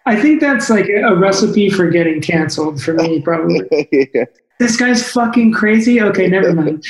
I think that's like a recipe for getting canceled for me, probably. Yeah. This guy's fucking crazy? Okay, never mind.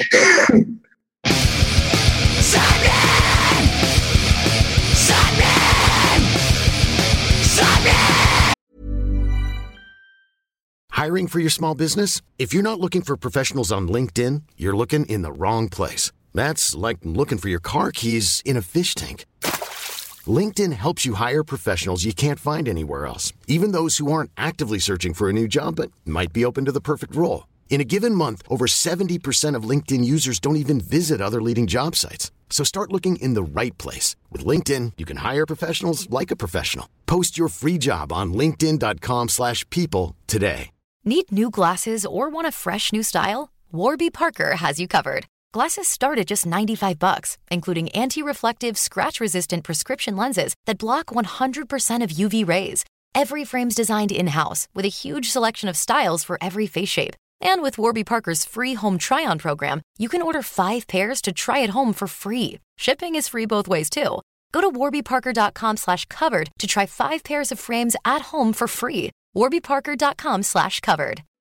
Hiring for your small business? If you're not looking for professionals on LinkedIn, you're looking in the wrong place. That's like looking for your car keys in a fish tank. LinkedIn helps you hire professionals you can't find anywhere else, even those who aren't actively searching for a new job but might be open to the perfect role. In a given month, over 70% of LinkedIn users don't even visit other leading job sites. So start looking in the right place. With LinkedIn, you can hire professionals like a professional. Post your free job on linkedin.com/people today. Need new glasses or want a fresh new style? Warby Parker has you covered. Glasses start at just $95, including anti-reflective, scratch-resistant prescription lenses that block 100% of UV rays. Every frame's designed in-house with a huge selection of styles for every face shape. And with Warby Parker's free home try-on program, you can order 5 pairs to try at home for free. Shipping is free both ways, too. Go to warbyparker.com/covered to try 5 pairs of frames at home for free. warbyparker.com/covered.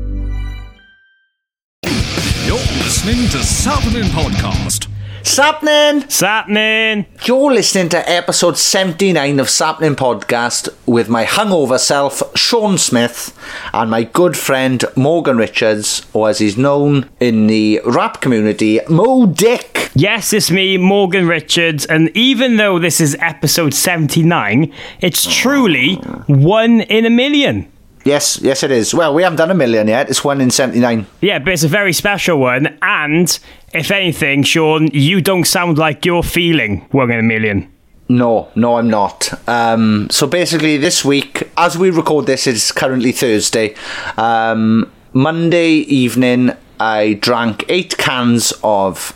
You're listening to Sapnin Podcast. Sapnin! You're listening to episode 79 of Sapnin Podcast with my hungover self, Sean Smith, and my good friend, Morgan Richards, or as he's known in the rap community, Mo Dick. Yes, it's me, Morgan Richards, and even though this is episode 79, it's truly 1 in a million. Yes, it is. Well, we haven't done a million yet. It's 1 in 79. Yeah, but it's a very special one. And, if anything, Sean, you don't sound like you're feeling 1 in a million. No, I'm not. So basically this week, as we record this, it's currently Thursday. Monday evening, I drank 8 cans of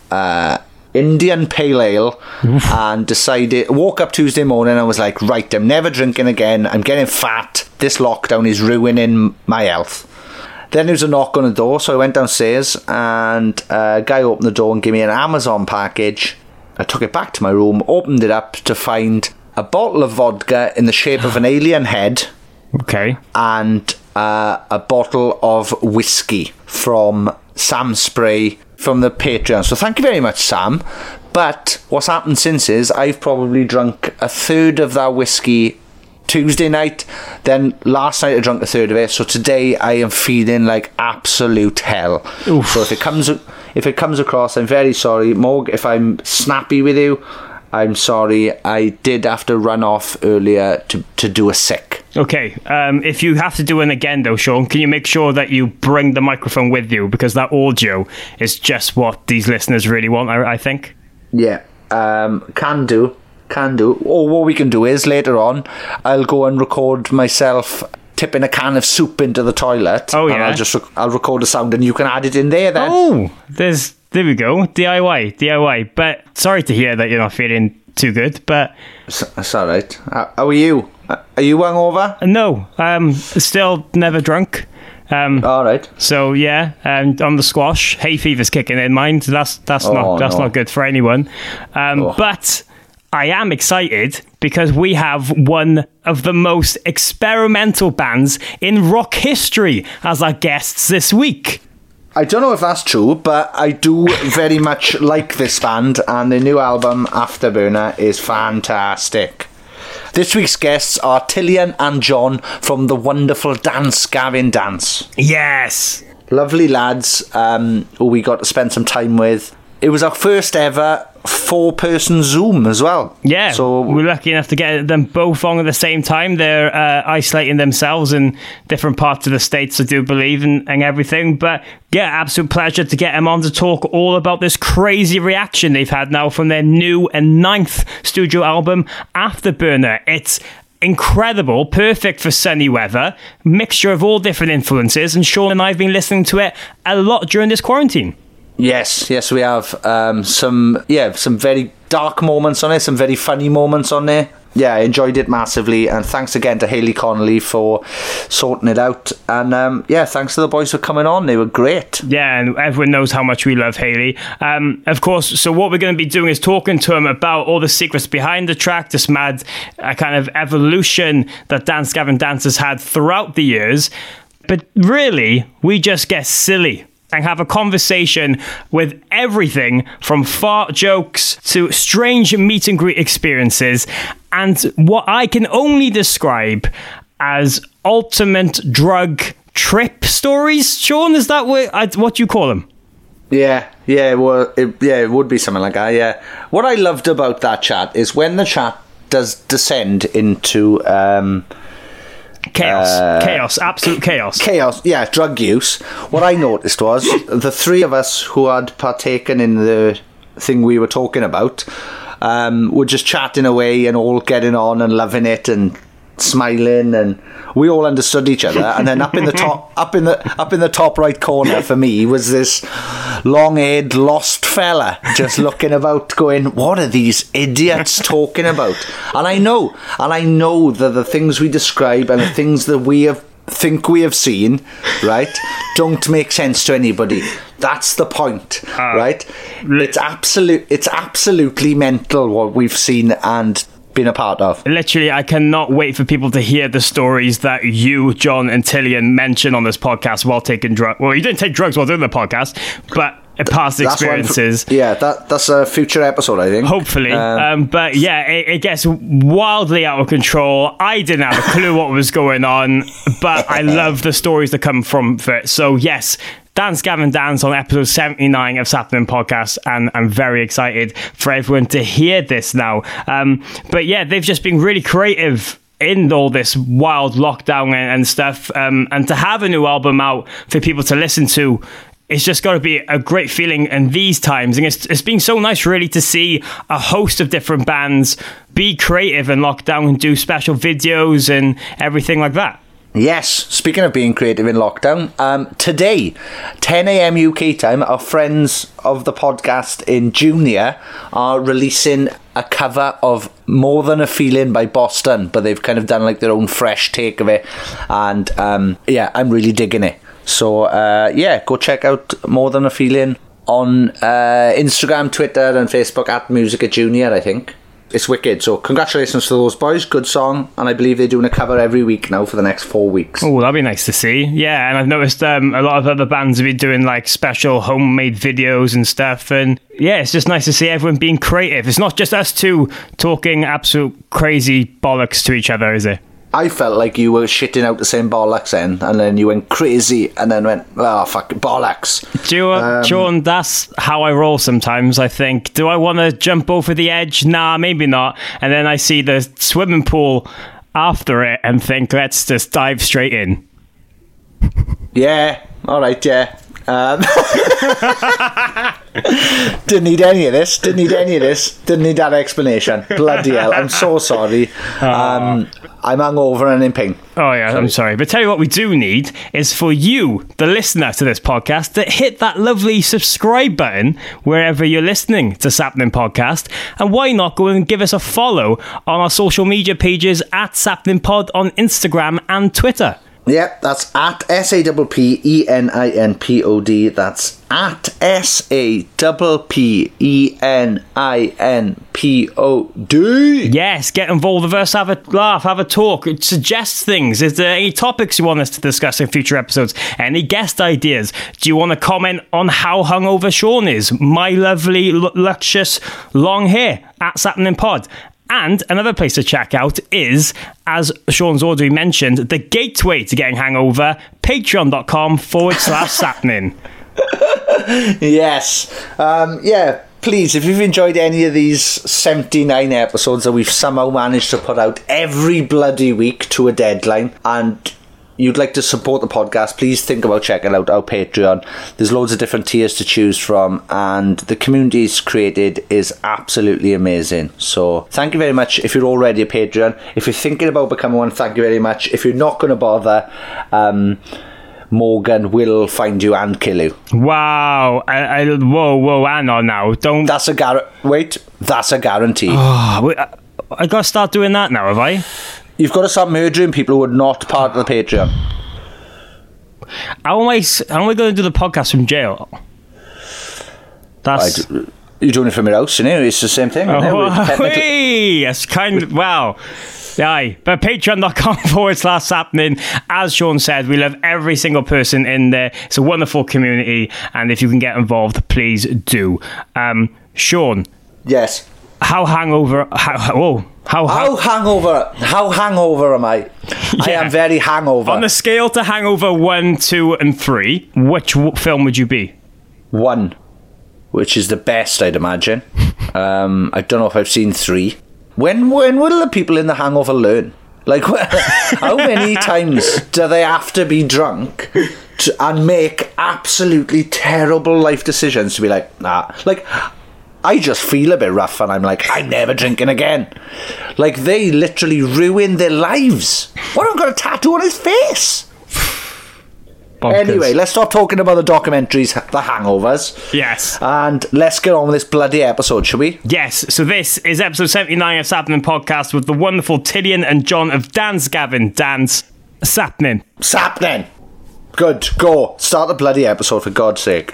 Indian Pale Ale and woke up Tuesday morning and I was like, right, I'm never drinking again. I'm getting fat. This lockdown is ruining my health. Then there was a knock on the door, so I went downstairs and a guy opened the door and gave me an Amazon package. I took it back to my room, opened it up to find a bottle of vodka in the shape of an alien head. Okay. And a bottle of whiskey from Sam Spray from the Patreon. So thank you very much, Sam. But what's happened since is I've probably drunk a third of that whiskey Tuesday night. Then last night I drank a third of it. So today I am feeling like absolute hell. Oof. So if it comes across, I'm very sorry, Morg. If I'm snappy with you, I'm sorry. I did have to run off earlier to do a sick. Okay, if you have to do it again though, Sean, can you make sure that you bring the microphone with you? Because that audio is just what these listeners really want, I think. Yeah, can do. Or what we can do is, later on, I'll go and record myself tipping a can of soup into the toilet. Oh, yeah. And I'll record a sound and you can add it in there then. Oh, there we go. DIY. But sorry to hear that you're not feeling too good, but... That's all right. How are you? Are you hungover? No, still never drunk. All right. So yeah, on the squash, hay fever's kicking in. Mind that's not good for anyone. But I am excited because we have one of the most experimental bands in rock history as our guests this week. I don't know if that's true, but I do very much like this band, and the new album, Afterburner, is fantastic. This week's guests are Tillian and John from the wonderful Dance Gavin Dance. Yes! Lovely lads who we got to spend some time with. It was our first ever 4-person Zoom as well. Yeah, so we're lucky enough to get them both on at the same time. They're isolating themselves in different parts of the States, I do believe, and everything. But yeah, absolute pleasure to get them on to talk all about this crazy reaction they've had now from their new and 9th studio album, Afterburner. It's incredible, perfect for sunny weather, mixture of all different influences, and Sean and I have been listening to it a lot during this quarantine. Yes, we have some very dark moments on it, some very funny moments on there. yeah, I enjoyed it massively, and thanks again to Hayley Connolly for sorting it out, and yeah, thanks to the boys for coming on. They were great. Yeah, and everyone knows how much we love Hayley. Of course, so what we're going to be doing is talking to him about all the secrets behind the track, this mad kind of evolution that Dance Gavin Dance has had throughout the years. But really, we just get silly and have a conversation with everything from fart jokes to strange meet and greet experiences and what I can only describe as ultimate drug trip stories. Sean, is that what you call them? Yeah, well, it would be something like that, yeah. What I loved about that chat is when the chat does descend into... Chaos, absolute chaos. Yeah, drug use. What I noticed was the three of us who had partaken in the thing we were talking about were just chatting away and all getting on and loving it and smiling, and we all understood each other. And then up in the top right corner for me was this long-haired lost fella just looking about going, what are these idiots talking about? And I know that the things we describe and the things that think we have seen, right, don't make sense to anybody. That's the point, right? It's absolutely mental what we've seen and been a part of. Literally, I cannot wait for people to hear the stories that you, John, and Tillian mention on this podcast while taking drugs. Well, you didn't take drugs while doing the podcast, but past experiences. That's a future episode, I think. Hopefully. But yeah, it gets wildly out of control. I didn't have a clue what was going on, but I love the stories that come from it. So yes, Dance Gavin Dance on episode 79 of Sapling Podcast, and I'm very excited for everyone to hear this now. But yeah, they've just been really creative in all this wild lockdown and stuff, and to have a new album out for people to listen to, it's just got to be a great feeling in these times. And it's been so nice really to see a host of different bands be creative in lockdown and do special videos and everything like that. Yes, speaking of being creative in lockdown, today, 10 a.m. UK time, our friends of the podcast in Junior are releasing a cover of More Than a Feeling by Boston, but they've kind of done like their own fresh take of it, and yeah, I'm really digging it. So yeah, go check out More Than a Feeling on Instagram, Twitter and Facebook at Musica Junior, I think. It's wicked. So congratulations to those boys. Good song. And I believe they're doing a cover every week now for the next 4 weeks. Oh, that'd be nice to see. Yeah, and I've noticed a lot of other bands have been doing like special homemade videos and stuff. And yeah, it's just nice to see everyone being creative. It's not just us two talking absolute crazy bollocks to each other, is it? I felt like you were shitting out the same bollocks then, and then you went crazy, and then went, oh, fuck, bollocks. Do you, Sean, that's how I roll sometimes, I think. Do I want to jump over the edge? Nah, maybe not. And then I see the swimming pool after it and think, let's just dive straight in. Yeah, all right, yeah. Didn't need any of this. Didn't need that explanation. Bloody hell, I'm so sorry. I'm hungover and in pain. Oh yeah, I'm sorry. But tell you what we do need is for you, the listener to this podcast, to hit that lovely subscribe button wherever you're listening to Sapling Podcast. And why not go and give us a follow on our social media pages at Sapling Pod on Instagram and Twitter. Yep, that's at SAPPENINPOD. That's at SAPPENINPOD. Yes, get involved with us, have a laugh, have a talk, suggest things. Is there any topics you want us to discuss in future episodes? Any guest ideas? Do you want to comment on how hungover Sean is? My lovely, luscious long hair at Sapling Pod. And another place to check out is, as Sean's already mentioned, the gateway to getting hangover, patreon.com/sapling. Yes. Yeah, please, if you've enjoyed any of these 79 episodes that we've somehow managed to put out every bloody week to a deadline, and you'd like to support the podcast, please think about checking out our Patreon. There's loads of different tiers to choose from, and the community it's created is absolutely amazing. So thank you very much if you're already a Patreon. If you're thinking about becoming one, thank you very much. If you're not going to bother, Morgan will find you and kill you. Wow. Whoa, hang on now. Don't... That's a guarantee. I got to start doing that now, have I? You've got to start murdering people who are not part of the Patreon. How am I going to do the podcast from jail? That's... You're doing it from your house, innit? It's the same thing. It's kind of... Wow. Aye, but patreon.com/sappening. As Sean said, we love every single person in there. It's a wonderful community, and if you can get involved, please do. Sean. Yes. How hangover am I? Yeah. I am very hangover. On the scale to hangover 1, 2, and 3, which film would you be? 1, which is the best, I'd imagine. I don't know if I've seen 3. When will the people in The Hangover learn? Like, how many times do they have to be drunk and make absolutely terrible life decisions to be like, nah. Like, I just feel a bit rough and I'm like, I'm never drinking again. Like, they literally ruin their lives. What, I've got a tattoo on his face? Bonkers. Anyway, let's stop talking about the documentaries, The Hangovers. Yes. And let's get on with this bloody episode, shall we? Yes. So this is episode 79 of Sappening Podcast with the wonderful Tillian and John of Dance Gavin. Dance. Sappening. Sappening. Good. Go. Start the bloody episode, for God's sake.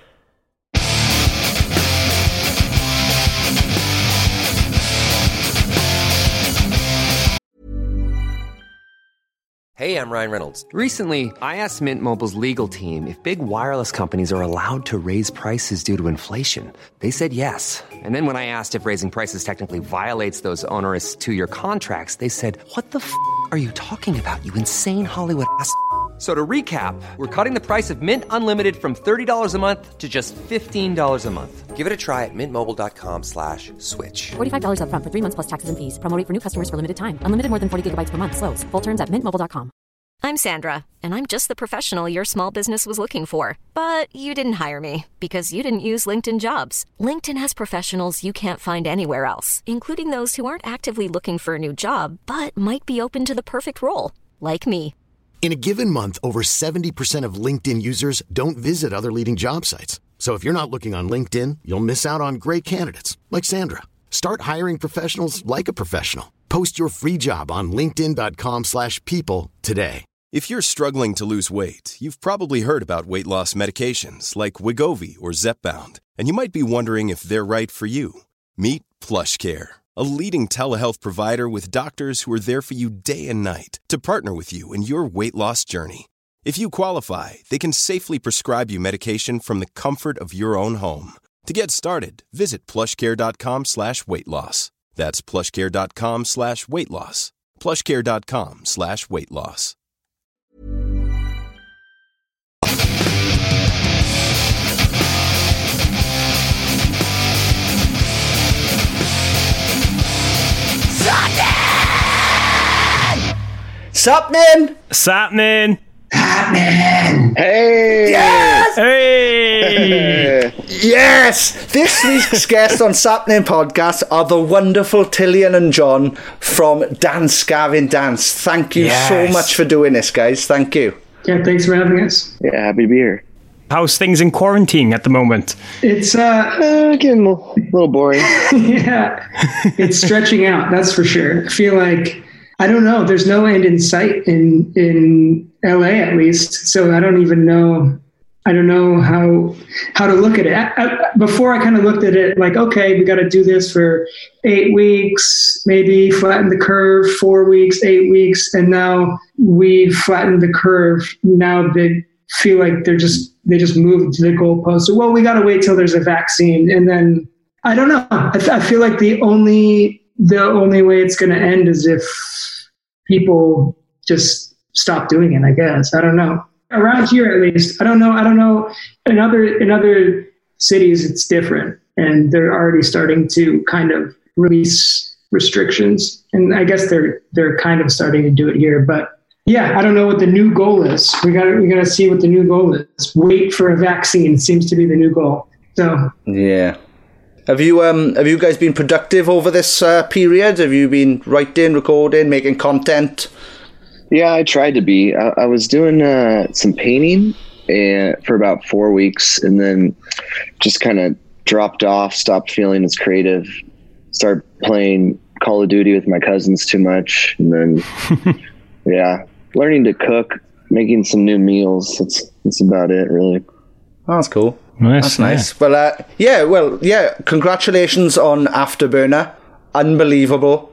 Hey, I'm Ryan Reynolds. Recently, I asked Mint Mobile's legal team if big wireless companies are allowed to raise prices due to inflation. They said yes. And then when I asked if raising prices technically violates those onerous 2-year contracts, they said, what the f*** are you talking about, you insane Hollywood ass f- So to recap, we're cutting the price of Mint Unlimited from $30 a month to just $15 a month. Give it a try at mintmobile.com/switch. $45 up front for 3 months plus taxes and fees. Promo rate for new customers for limited time. Unlimited more than 40 gigabytes per month. Slows full terms at mintmobile.com. I'm Sandra, and I'm just the professional your small business was looking for. But you didn't hire me because you didn't use LinkedIn Jobs. LinkedIn has professionals you can't find anywhere else, including those who aren't actively looking for a new job, but might be open to the perfect role, like me. In a given month, over 70% of LinkedIn users don't visit other leading job sites. So if you're not looking on LinkedIn, you'll miss out on great candidates like Sandra. Start hiring professionals like a professional. Post your free job on linkedin.com/people today. If you're struggling to lose weight, you've probably heard about weight loss medications like Wegovy or Zepbound, and you might be wondering if they're right for you. Meet PlushCare, a leading telehealth provider with doctors who are there for you day and night to partner with you in your weight loss journey. If you qualify, they can safely prescribe you medication from the comfort of your own home. To get started, visit plushcare.com/weightloss. That's plushcare.com/weightloss. plushcare.com/weightloss. Sappening! Sappening! Batman! Hey! Yes! Hey! Yes! This week's guests on Sappening Podcast are the wonderful Tillian and John from Dance Gavin Dance. Thank you so much for doing this, guys. Thank you. Yeah, thanks for having us. Yeah, happy to be here. How's things in quarantine at the moment? It's getting a little boring. Yeah, it's stretching out. That's for sure. I feel like, I don't know, there's no end in sight in LA at least. So I don't even know. I don't know how to look at it. Before I kind of looked at it like, okay, we got to do this for 8 weeks, maybe flatten the curve, 4 weeks, 8 weeks. And now we've flattened the curve. Now they feel like they just moved to the goalpost. So, well, we got to wait till there's a vaccine. And then I don't know. I feel like the only way it's going to end is if people just stop doing it, I guess. I don't know. Around here, at least, I don't know. In other cities, it's different, and they're already starting to kind of release restrictions, and I guess they're kind of starting to do it here. But yeah, I don't know what the new goal is. We gotta see what the new goal is. Wait for a vaccine seems to be the new goal. So yeah. Have you guys been productive over this period? Have you been writing, recording, making content? Yeah, I tried to be. I was doing some painting for about 4 weeks, and then just kind of dropped off, stopped feeling as creative, started playing Call of Duty with my cousins too much. And then, learning to cook, making some new meals. That's about it, really. Oh, that's cool. Nice, that's nice. Well, congratulations on Afterburner. Unbelievable.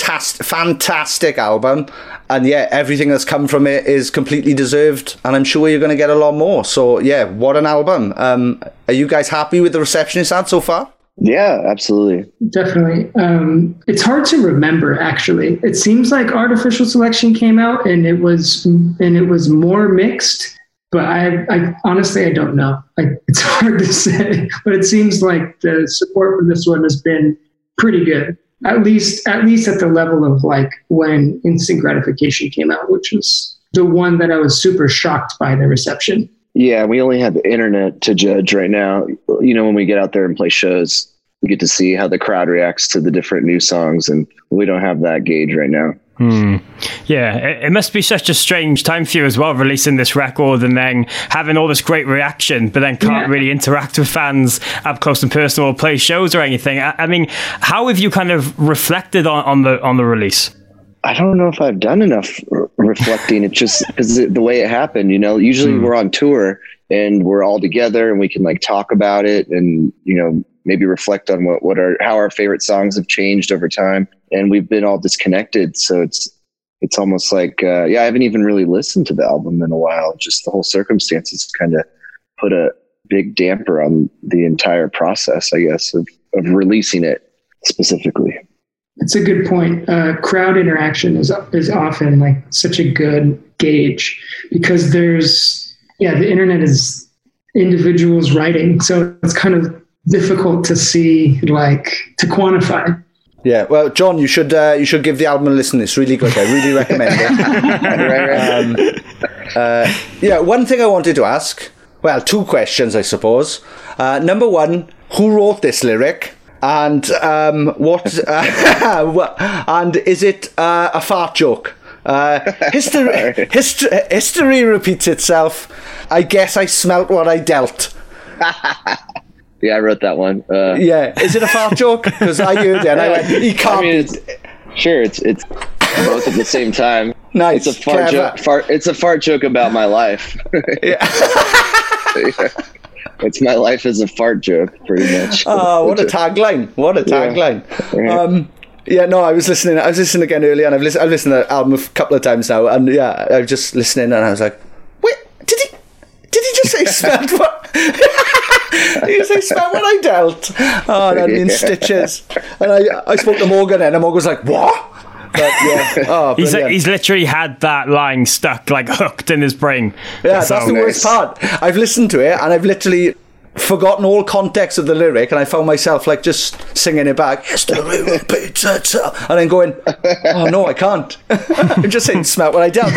Fantastic album. And everything that's come from it is completely deserved. And I'm sure you're going to get a lot more. So, what an album. Are you guys happy with the reception it's had so far? Yeah, absolutely. Definitely. It's hard to remember, actually. It seems like Artificial Selection came out and it was more mixed. But I honestly, I don't know. It's hard to say, but it seems like the support for this one has been pretty good. At least at the level of like when Instant Gratification came out, which was the one that I was super shocked by the reception. Yeah, we only have the internet to judge right now. You know, when we get out there and play shows, we get to see how the crowd reacts to the different new songs, and we don't have that gauge right now. Yeah, it must be such a strange time for you as well, releasing this record and then having all this great reaction, but then can't really interact with fans up close and personal or play shows or anything. I mean, how have you kind of reflected on the release? I don't know if I've done enough reflecting. It's just because the way it happened, you know, usually we're on tour and we're all together and we can like talk about it and, you know, maybe reflect on how our favorite songs have changed over time. And we've been all disconnected. So it's almost like, I haven't even really listened to the album in a while. Just the whole circumstances kind of put a big damper on the entire process, I guess, of releasing it specifically. It's a good point. Crowd interaction is often like such a good gauge because the internet is individuals writing. So it's kind of difficult to see, like, to quantify. Yeah, well, John, you should give the album a listen. It's really good. I really recommend it. One thing I wanted to ask, well, two questions, I suppose. Number one, who wrote this lyric? And what? And is it a fart joke? History repeats itself. I guess I smelt what I dealt. Yeah, I wrote that one. Is it a fart joke? Because I heard it and I went, he can't. I mean, it's both at the same time. Nice. It's a fart joke. It's a fart joke about my life. Yeah. It's my life as a fart joke, pretty much. Oh, what a tagline! What a tagline! Yeah. I was listening again earlier, and I've listened to the album a couple of times now, and I was just listening, and I was like, wait, did he just say smelled what? Did he say smelled what I dealt? Oh, and in stitches. And I spoke to Morgan, and Morgan was like, what? But he's literally had that line stuck, like hooked in his brain. Yeah, that's the worst part. I've listened to it and I've literally forgotten all context of the lyric, and I found myself like just singing it back. History repeats itself, and then going, "Oh no, I can't." I'm just saying, "Smell what I dealt."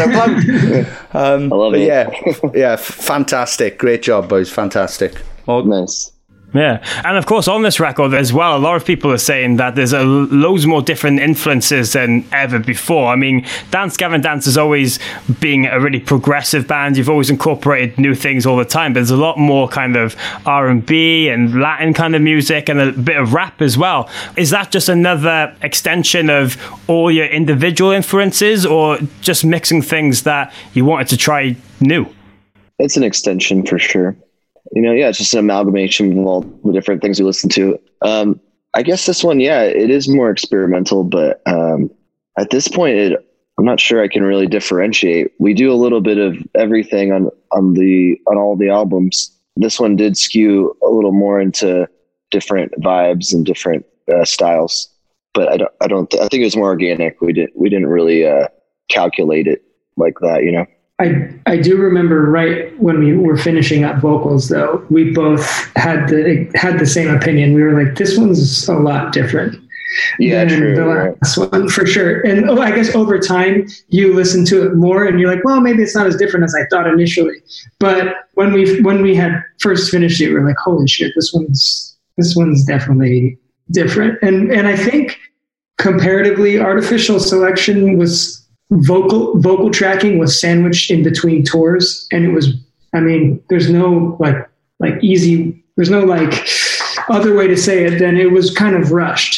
I love it. Yeah, fantastic, great job, boys, fantastic. Oh, nice. Yeah, and of course on this record as well, a lot of people are saying that there's loads more different influences than ever before. I mean, Dance Gavin Dance has always been a really progressive band. You've always incorporated new things all the time, but there's a lot more kind of R&B and Latin kind of music and a bit of rap as well. Is that just another extension of all your individual influences, or just mixing things that you wanted to try new? It's an extension for sure. You know, it's just an amalgamation of all the different things we listen to. I guess this one, it is more experimental, but at this point, I'm not sure I can really differentiate. We do a little bit of everything on all the albums. This one did skew a little more into different vibes and different styles, but I think it was more organic. We didn't really calculate it like that, you know. I do remember right when we were finishing up vocals, though, we both had the same opinion. We were like, this one's a lot different than the last one, for sure. And I guess over time, you listen to it more and you're like, well, maybe it's not as different as I thought initially. But when we had first finished it, we were like, holy shit, this one's definitely different. And I think comparatively, Artificial Selection was vocal tracking was sandwiched in between tours, and it was, I mean, there's no like easy, there's no like other way to say it than it was kind of rushed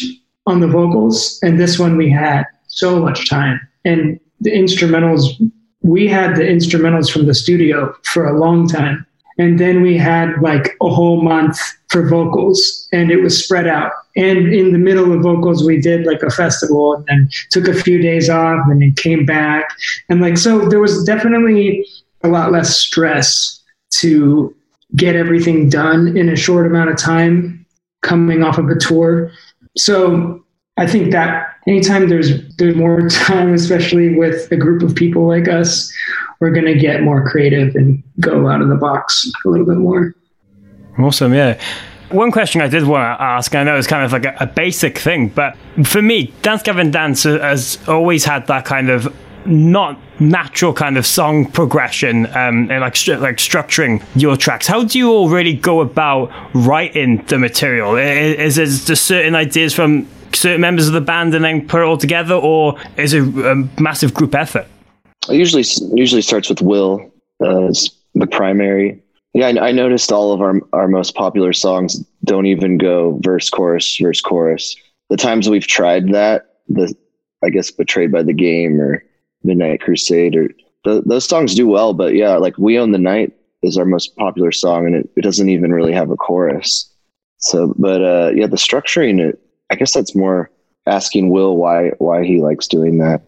on the vocals, and this one we had so much time. And the instrumentals, we had the instrumentals from the studio for a long time. And then we had like a whole month for vocals, and it was spread out. And in the middle of vocals, we did like a festival and then took a few days off and then came back. And like, so there was definitely a lot less stress to get everything done in a short amount of time coming off of a tour. So I think that anytime there's more time, especially with a group of people like us, we're going to get more creative and go out of the box a little bit more. Awesome, yeah. One question I did want to ask, I know it's kind of like a basic thing, but for me, Dance Gavin Dance has always had that kind of not natural kind of song progression and like structuring your tracks. How do you all really go about writing the material? Is there just certain ideas from certain members of the band and then put it all together, or is it a massive group effort? It usually starts with Will as the primary. Yeah, I noticed all of our most popular songs don't even go verse, chorus. The times we've tried that, I guess Betrayed by the Game or Midnight Crusade, or those songs do well, but yeah, like We Own the Night is our most popular song, and it doesn't even really have a chorus. So, but yeah, the structuring, I guess that's more asking Will why he likes doing that.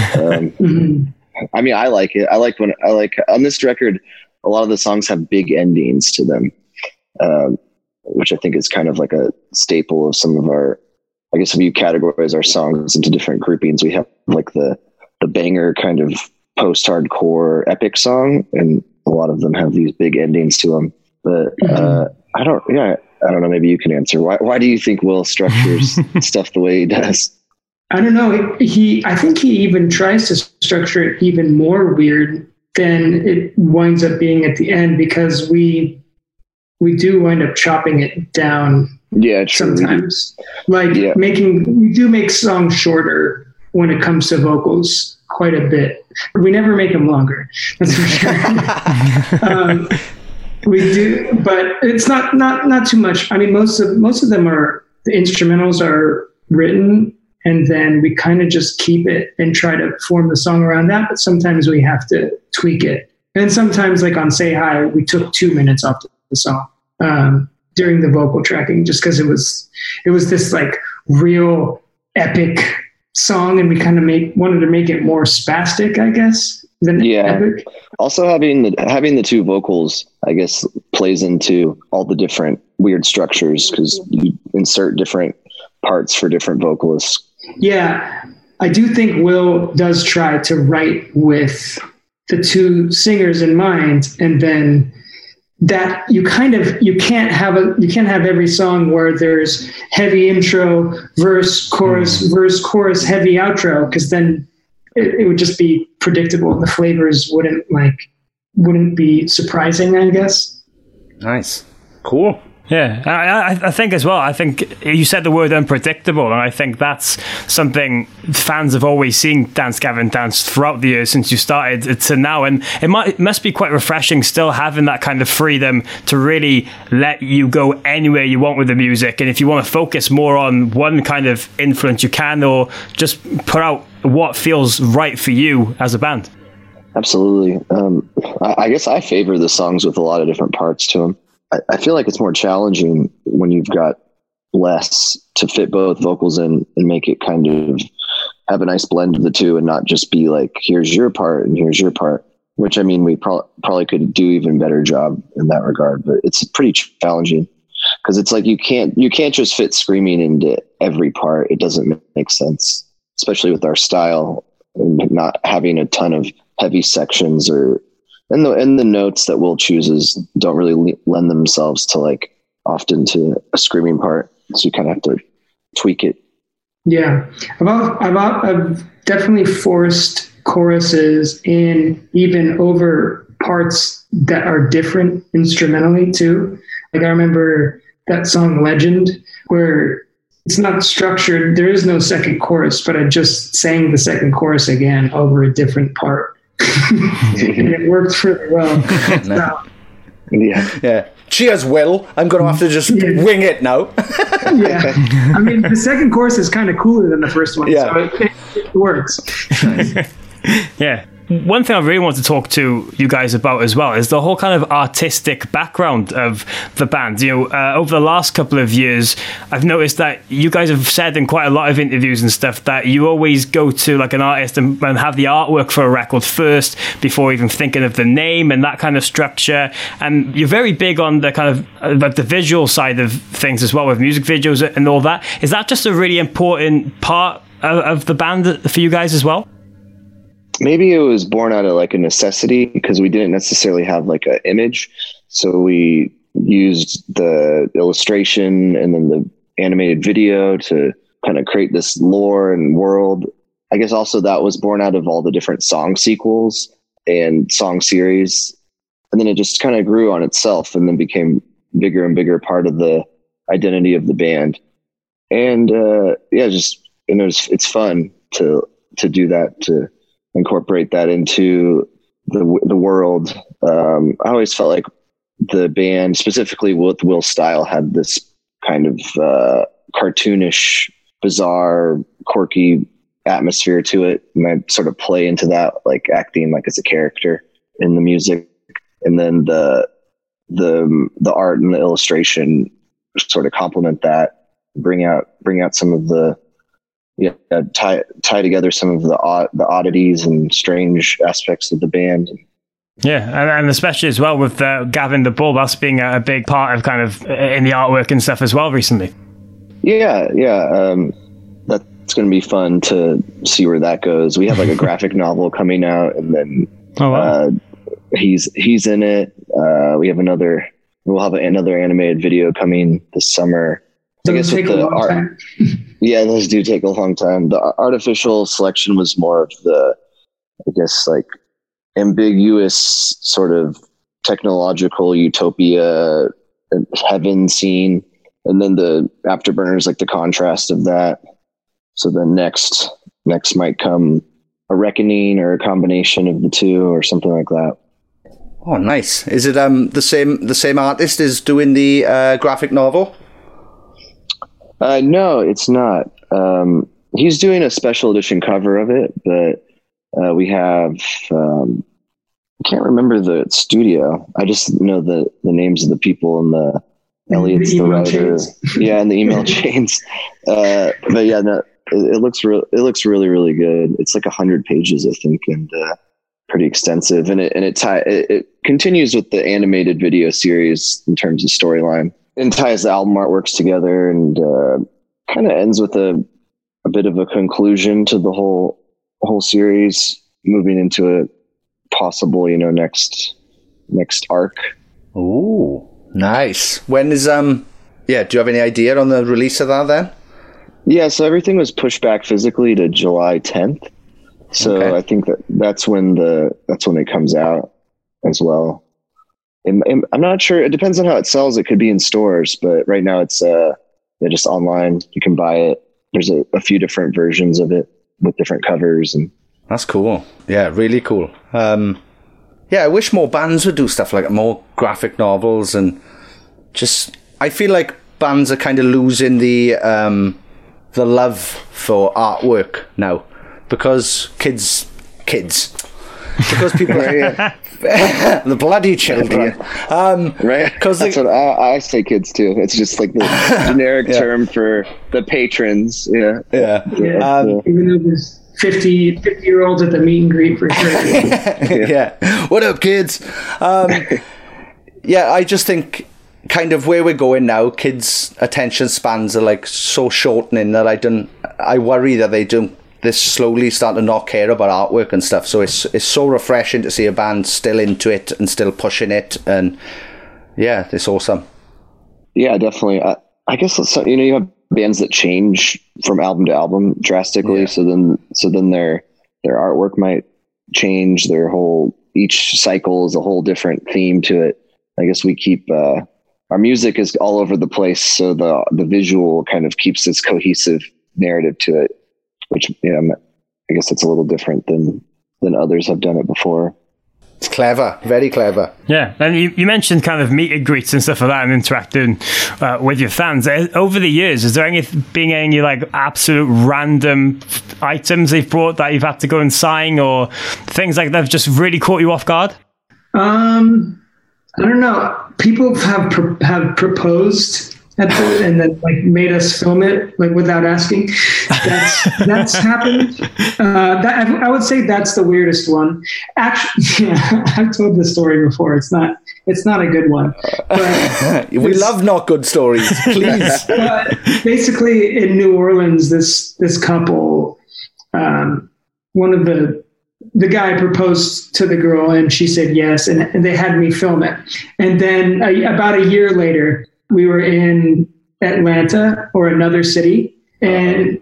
I mean, I like it. I like on this record, a lot of the songs have big endings to them, which I think is kind of like a staple of some of our, I guess if you categorize our songs into different groupings, we have like the banger kind of post-hardcore epic song, and a lot of them have these big endings to them. But I don't know. Maybe you can answer. Why do you think Will structures stuff the way he does? I don't know. I think he even tries to structure it even more weird than it winds up being at the end, because we do wind up chopping it down. Yeah, true. Sometimes, we do make songs shorter when it comes to vocals quite a bit. We never make them longer. That's for sure. We do, but it's not too much. I mean, most of them are, the instrumentals are written, and then we kind of just keep it and try to form the song around that. But sometimes we have to tweak it. And sometimes, like on Say Hi, we took 2 minutes off the song during the vocal tracking, just because it was this like real epic song, and we kind of wanted to make it more spastic, I guess, than epic. Also, having the 2 vocals, I guess, plays into all the different weird structures, because you insert different parts for different vocalists. Yeah, I do think Will does try to write with the 2 singers in mind, and then that you can't have every song where there's heavy intro, verse, chorus, heavy outro, because then it would just be predictable. The flavors wouldn't be surprising, I guess. Nice. Cool. Yeah, I think as well, I think you said the word unpredictable, and I think that's something fans have always seen Dance Gavin Dance throughout the years since you started to now, and it must be quite refreshing still having that kind of freedom to really let you go anywhere you want with the music, and if you want to focus more on one kind of influence you can, or just put out what feels right for you as a band. Absolutely. I guess I favor the songs with a lot of different parts to them. I feel like it's more challenging when you've got less to fit both vocals in and make it kind of have a nice blend of the 2, and not just be like, here's your part and here's your part, which I mean, we probably could do even better job in that regard, but it's pretty challenging because it's like, you can't just fit screaming into every part. It doesn't make sense, especially with our style and not having a ton of heavy sections, or and the notes that Will chooses don't really lend themselves to like often to a screaming part. So you kind of have to tweak it. Yeah. I've definitely forced choruses in even over parts that are different instrumentally too. Like I remember that song Legend, where it's not structured. There is no second chorus, but I just sang the second chorus again over a different part. And it worked really well. Yeah. cheers, Will. I'm going to have to just wing it now. Yeah. I mean, the second course is kind of cooler than the first one, so it works. Yeah. One thing I really want to talk to you guys about as well is the whole kind of artistic background of the band. You know, over the last couple of years, I've noticed that you guys have said in quite a lot of interviews and stuff that you always go to like an artist and have the artwork for a record first before even thinking of the name and that kind of structure. And you're very big on the kind of like the visual side of things as well, with music videos and all that. Is that just a really important part of the band for you guys as well? Maybe it was born out of like a necessity because we didn't necessarily have like an image. So we used the illustration and then the animated video to kind of create this lore and world. I guess also that was born out of all the different song sequels and song series. And then it just kind of grew on itself and then became bigger and bigger part of the identity of the band. And just, you know, it's fun to do that, to incorporate that into the world. I always felt like the band, specifically with Will's style, had this kind of cartoonish, bizarre, quirky atmosphere to it, and I sort of play into that, like acting like as a character in the music, and then the art and the illustration sort of complement that, bring out some of the tie together some of the oddities and strange aspects of the band. Yeah, and especially as well with Gavin the Bull, that's being a big part of kind of in the artwork and stuff as well recently. Yeah. That's going to be fun to see where that goes. We have like a graphic novel coming out, and then he's in it. We'll have another animated video coming this summer. Those take a long time. Yeah, those do take a long time. The artificial selection was more of the, I guess, like ambiguous sort of technological utopia heaven scene. And then the afterburners, like the contrast of that. So the next might come a reckoning or a combination of the two or something like that. Oh, nice. Is it the same artist is doing the graphic novel? No, it's not. He's doing a special edition cover of it, but we have, I can't remember the studio. I just know the names of the people and the Elliot's the writer. Yeah, and the email chains. But yeah, no, it looks really, really good. It's like 100 pages, I think, and pretty extensive. And it continues with the animated video series in terms of storyline, and ties the album artworks together, and kind of ends with a bit of a conclusion to the whole series, moving into a possible, next arc. Ooh, nice. When is do you have any idea on the release of that then? Yeah, so everything was pushed back physically to July 10th. So okay. I think that's when it comes out as well. And I'm not sure. It depends on how it sells. It could be in stores, but right now it's just online. You can buy it. There's a few different versions of it with different covers, and that's cool. Yeah, really cool. I wish more bands would do stuff like more graphic novels, and just I feel like bands are kind of losing the love for artwork now because kids. Because people are the bloody children, right? Because that's what I say, kids too. It's just like the generic term for the patrons. Yeah. Even though there's 50-year-olds at the meet and greet for sure. Yeah. What up, kids? I just think kind of where we're going now, kids' attention spans are like so shortening that I worry that they're slowly starting to not care about artwork and stuff. So it's so refreshing to see a band still into it and still pushing it. And yeah, it's awesome. Yeah, definitely. I guess you have bands that change from album to album drastically. Yeah. So then their artwork might change. Each cycle is a whole different theme to it. I guess we keep our music is all over the place. So the visual kind of keeps this cohesive narrative to it, which I guess it's a little different than others have done it before. It's clever, very clever. Yeah, and you mentioned kind of meet and greets and stuff like that and interacting with your fans. Over the years, has there been any like absolute random items they've brought that you've had to go and sign, or things like that have just really caught you off guard? I don't know. People have proposed and then like made us film it like without asking. That's happened. I would say that's the weirdest one. Actually, yeah, I've told this story before. It's not a good one. But we love not good stories. Please. Basically, in New Orleans, this couple, one of the guy proposed to the girl and she said yes, and they had me film it. And then about a year later, we were in Atlanta or another city. And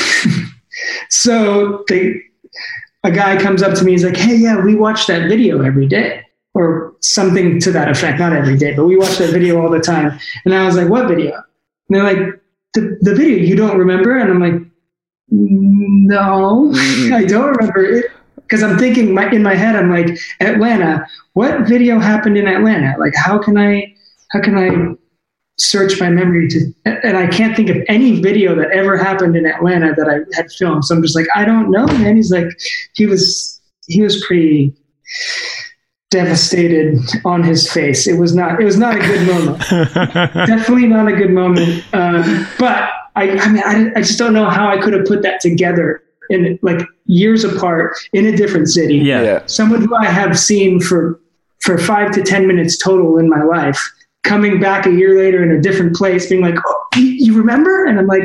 so a guy comes up to me, he's like, hey, yeah, we watch that video every day, or something to that effect. Not every day, but we watch that video all the time. And I was like, what video? And they're like, the video, you don't remember? And I'm like, no, I don't remember it. Because I'm thinking in my head, I'm like, Atlanta, what video happened in Atlanta? Like, how can I search my memory and I can't think of any video that ever happened in Atlanta that I had filmed. So I'm just like, I don't know, man. He's like, he was pretty devastated on his face. It was not a good moment. Definitely not a good moment. But I just don't know how I could have put that together in like years apart in a different city. Yeah. Someone who I have seen for 5 to 10 minutes total in my life, coming back a year later in a different place, being like, oh, you remember? And I'm like,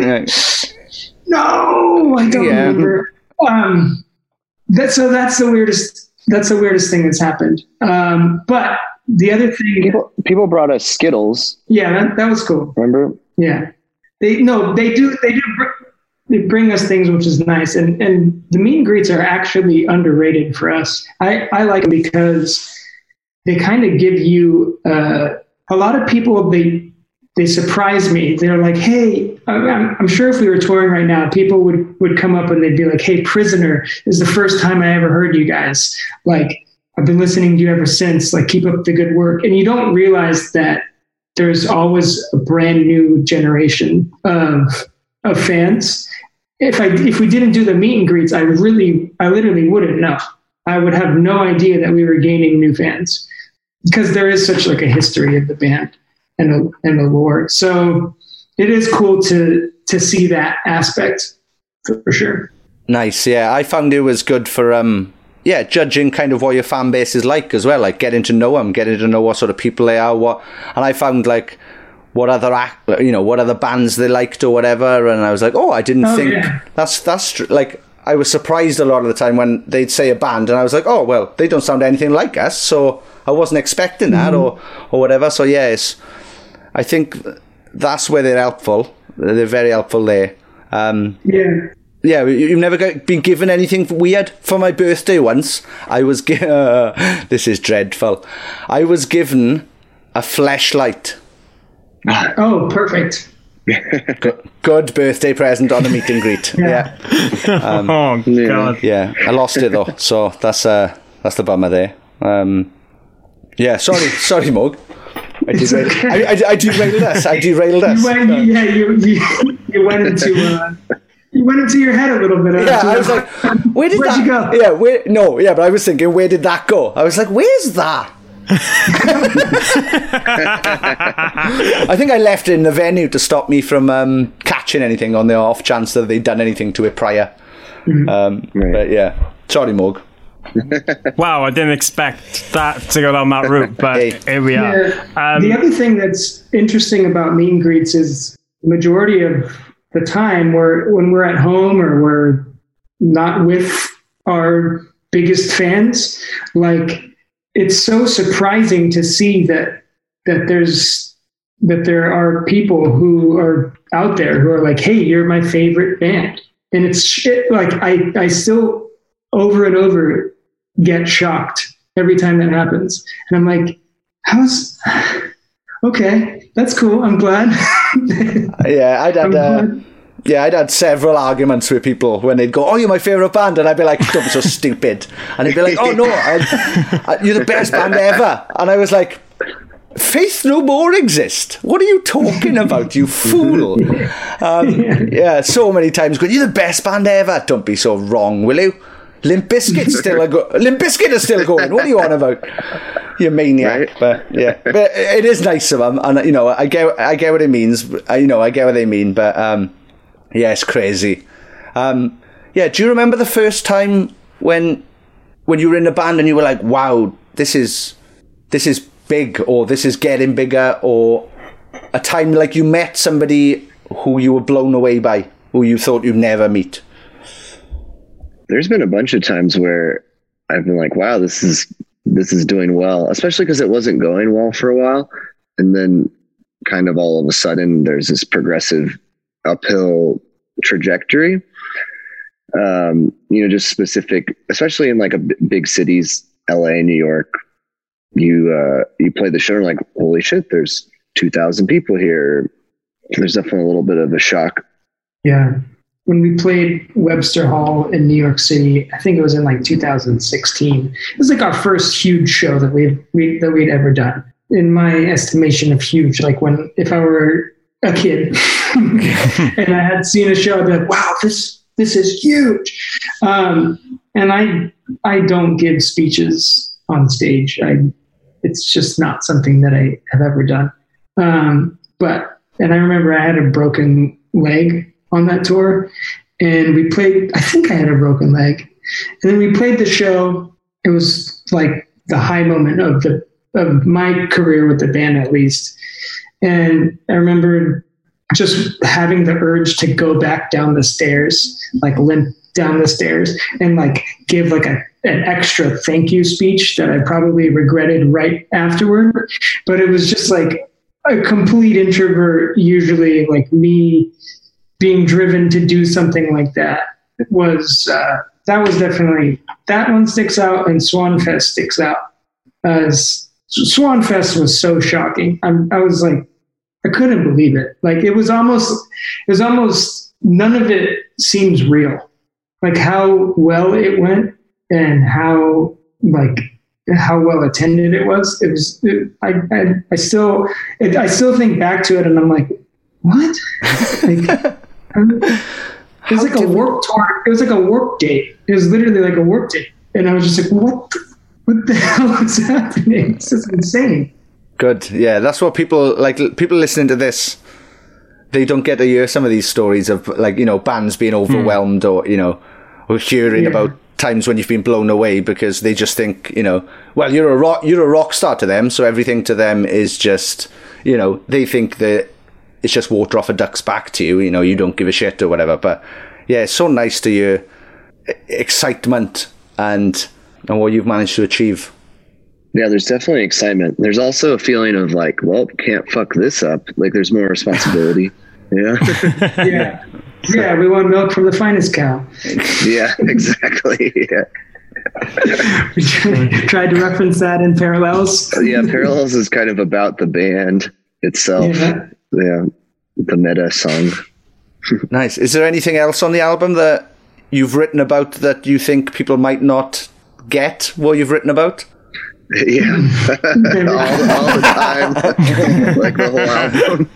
no, I don't remember. That's the weirdest thing that's happened. But the other thing, people brought us Skittles. Yeah, that was cool. Remember? Yeah, they bring us things, which is nice. And the meet and greets are actually underrated for us. I like them because they kind of give you, a lot of people, they surprise me. They're like, hey, I'm sure if we were touring right now, people would come up and they'd be like, hey, Prisoner is the first time I ever heard you guys. Like, I've been listening to you ever since. Like, keep up the good work. And you don't realize that there's always a brand new generation of fans. If we didn't do the meet and greets, I literally wouldn't know. I would have no idea that we were gaining new fans, because there is such like a history of the band and the lore. So it is cool to see that aspect for sure. Nice. Yeah. I found it was good for, judging kind of what your fan base is like as well, like getting to know them, getting to know what sort of people they are, and I found like what other bands they liked or whatever. And I was like, oh, I didn't think that's like, I was surprised a lot of the time when they'd say a band and I was like, oh, well, they don't sound anything like us. So I wasn't expecting that or whatever. So yes, I think that's where they're helpful. They're very helpful there. Yeah, you've never been given anything weird? For my birthday once, I was this is dreadful. I was given a fleshlight. Oh, perfect. Good birthday present on a meet and greet. Yeah. Oh God. Yeah, I lost it though, so that's the bummer there. Yeah, sorry, Mog. I derailed us. You went into your head a little bit. Yeah, I was like, where'd you go? Yeah, but I was thinking, where did that go? I was like, where's that? I think I left it in the venue to stop me from catching anything on the off chance that they'd done anything to it prior. Right. But yeah, sorry, Morg. Wow, I didn't expect that to go down that route, but here we are. The other thing that's interesting about meet and greets is the majority of the time when we're at home or we're not with our biggest fans, like, it's so surprising to see that there are people who are out there who are like, hey, you're my favorite band. And it's like, I still over and over get shocked every time that happens. And I'm like, okay, that's cool. I'm glad. Yeah, Yeah, I'd had several arguments with people when they'd go, "Oh, you're my favourite band," and I'd be like, "Don't be so stupid," and they'd be like, "Oh no, you're the best band ever," and I was like, Faith No More exist. What are you talking about, you fool? Yeah, so many times going, "You're the best band ever." Don't be so wrong, will you? Limp Bizkit are still going. What are you on about? You maniac. Right. But yeah, but it is nice of them, and I get what it means. I get what they mean, but yeah, it's crazy. Yeah, do you remember the first time when you were in a band and you were like, "Wow, this is big," or "This is getting bigger," or a time like you met somebody who you were blown away by, who you thought you'd never meet? There's been a bunch of times where I've been like, wow, this is doing well, especially because it wasn't going well for a while. And then kind of all of a sudden there's this progressive uphill trajectory. Just specific, especially in like big cities, LA, New York, you play the show and like, holy shit, there's 2,000 people here. There's definitely a little bit of a shock. Yeah. When we played Webster Hall in New York City, I think it was in like 2016. It was like our first huge show that we'd ever done. In my estimation of huge, like if I were a kid and I had seen a show, I'd be like, wow, this is huge. And I don't give speeches on stage. It's just not something that I have ever done. And I remember I had a broken leg on that tour, and we played, I think I had a broken leg, and then we played the show. It was like the high moment of my career with the band, at least. And I remember just having the urge to go back down the stairs, like limp down the stairs, and like give like an extra thank you speech that I probably regretted right afterward. But it was just like a complete introvert, usually, like me being driven to do something like that was definitely, that one sticks out, and Swanfest sticks out. Swanfest was so shocking. I was like, I couldn't believe it. Like it was almost none of it seems real. Like how well it went and how well attended it was. I still think back to it and I'm like, what? Like, it was like a work tour. It was like a work date. It was literally like a work date. And I was just like, what the hell is happening? This is insane. Good. Yeah, that's what people listening to this, they don't get to hear some of these stories of bands being overwhelmed or hearing about times when you've been blown away, because they just think, well, you're a rock star to them, so everything to them is just, they think that it's just water off a duck's back to you, you don't give a shit or whatever. But yeah, it's so nice to hear excitement and what you've managed to achieve. Yeah, there's definitely excitement. There's also a feeling of like, well, can't fuck this up. Like there's more responsibility. Yeah. Yeah, we want milk from the finest cow. Yeah, exactly. Yeah. We tried to reference that in Parallels. Yeah, Parallels is kind of about the band itself. Yeah, the meta song. Nice. Is there anything else on the album that you've written about that you think people might not get what you've written about? Yeah, all the time, like the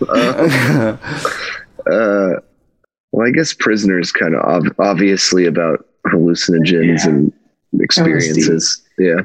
whole album. Well, I guess Prisoner is kind of obviously about hallucinogens and experiences. Yeah.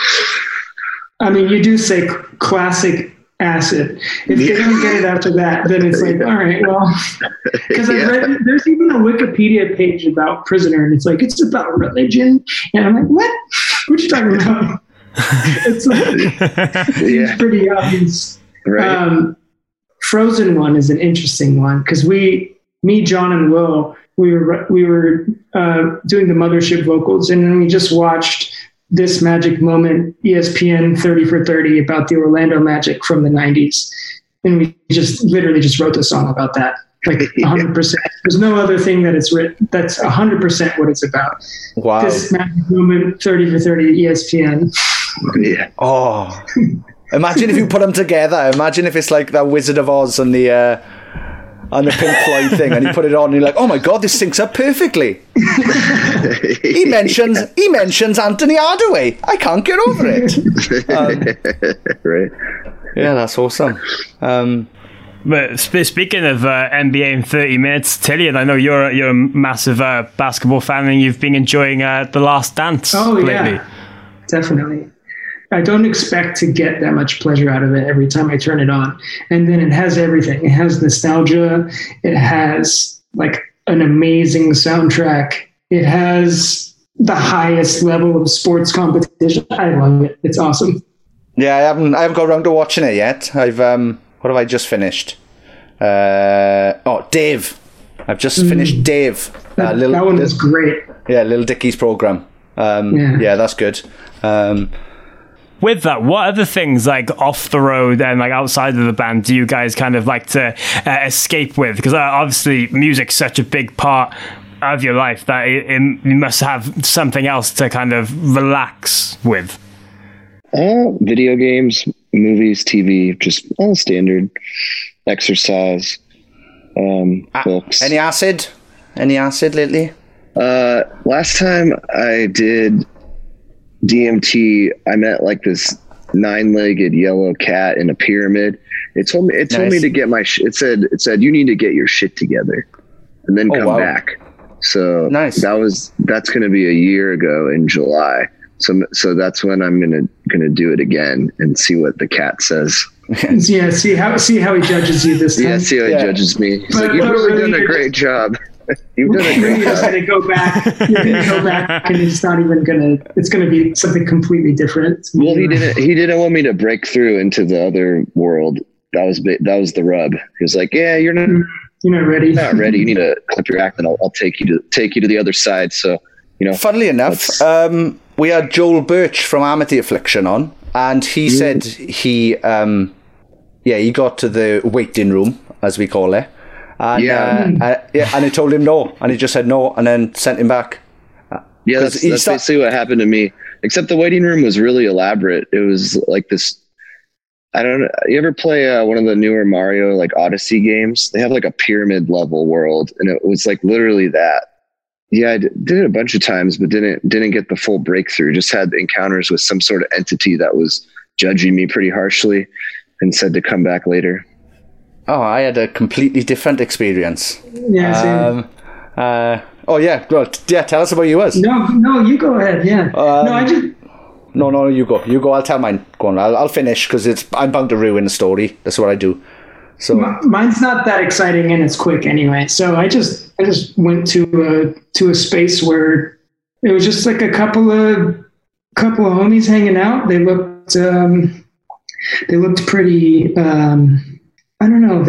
I mean, you do say classic acid. If they don't get it after that, then it's like, all right, well, because I've read, there's even a Wikipedia page about Prisoner, and it's like, it's about religion. And I'm like, what? What are you talking about? It's like, it's pretty obvious. Right. Frozen one is an interesting one because me, John, and Will, we were doing the Mothership vocals, and then we just watched This Magic Moment, ESPN 30 for 30 about the Orlando Magic from the 90s, and we literally wrote a song about that, like 100%. There's no other thing that it's written that's 100% what it's about. Wow. This Magic Moment, 30 for 30, ESPN. Yeah. Oh, imagine if you put them together. Imagine if it's like that Wizard of Oz and the on the Pink Floyd thing, and he put it on, and you're like, oh my God, this syncs up perfectly. he mentions Anthony Hardaway. I can't get over it. Right. Yeah, that's awesome. But speaking of NBA in 30 minutes, Tillian, I know you're a massive basketball fan, and you've been enjoying The Last Dance lately. Yeah, definitely. I don't expect to get that much pleasure out of it every time I turn it on. And then it has everything. It has nostalgia. It has like an amazing soundtrack. It has the highest level of sports competition. I love it. It's awesome. Yeah, I haven't got around to watching it yet. What have I just finished? Dave. I've just finished Dave. That one was great. Yeah, Lil Dicky's program. Yeah, that's good. With that, what other things like off the road and like outside of the band do you guys kind of like to escape with? Because obviously music's such a big part of your life that you must have something else to kind of relax with. Video games, movies, TV, just all standard. Exercise, books. Any acid lately? Last time I did DMT, I met like this 9-legged yellow cat in a pyramid. It told me to get my it said you need to get your shit together and then come back. So nice. That's going to be a year ago in July. So that's when I'm gonna do it again and see what the cat says. Yeah, see how he judges you this time. Yeah, see how he judges me. He's like, you've really done a great job. You've done a great job. You're gonna go back, and it's not even gonna. It's gonna be something completely different. Well, he didn't want me to break through into the other world. That was the rub. He was like, yeah, you're not ready. You're not ready. You need to clip your act, and I'll take you to the other side. So, funnily enough, we had Joel Birch from Amity Affliction on, and he said he got to the waiting room, as we call it, and and it told him no, and he just said no, and then sent him back. Yeah, that's basically what happened to me. Except the waiting room was really elaborate. It was like this. I don't know. You ever play one of the newer Mario like Odyssey games? They have like a pyramid level world, and it was like literally that. Yeah, I did it a bunch of times, but didn't get the full breakthrough. Just had encounters with some sort of entity that was judging me pretty harshly and said to come back later. Oh, I had a completely different experience. Yeah, same. Tell us about yours. No, you go ahead. Yeah. No, you go. You go. I'll tell mine. Go on. I'll finish because I'm bound to ruin the story. That's what I do. So mine's not that exciting and it's quick anyway. So I just went to a space where it was just like a couple of homies hanging out. They looked pretty. I don't know.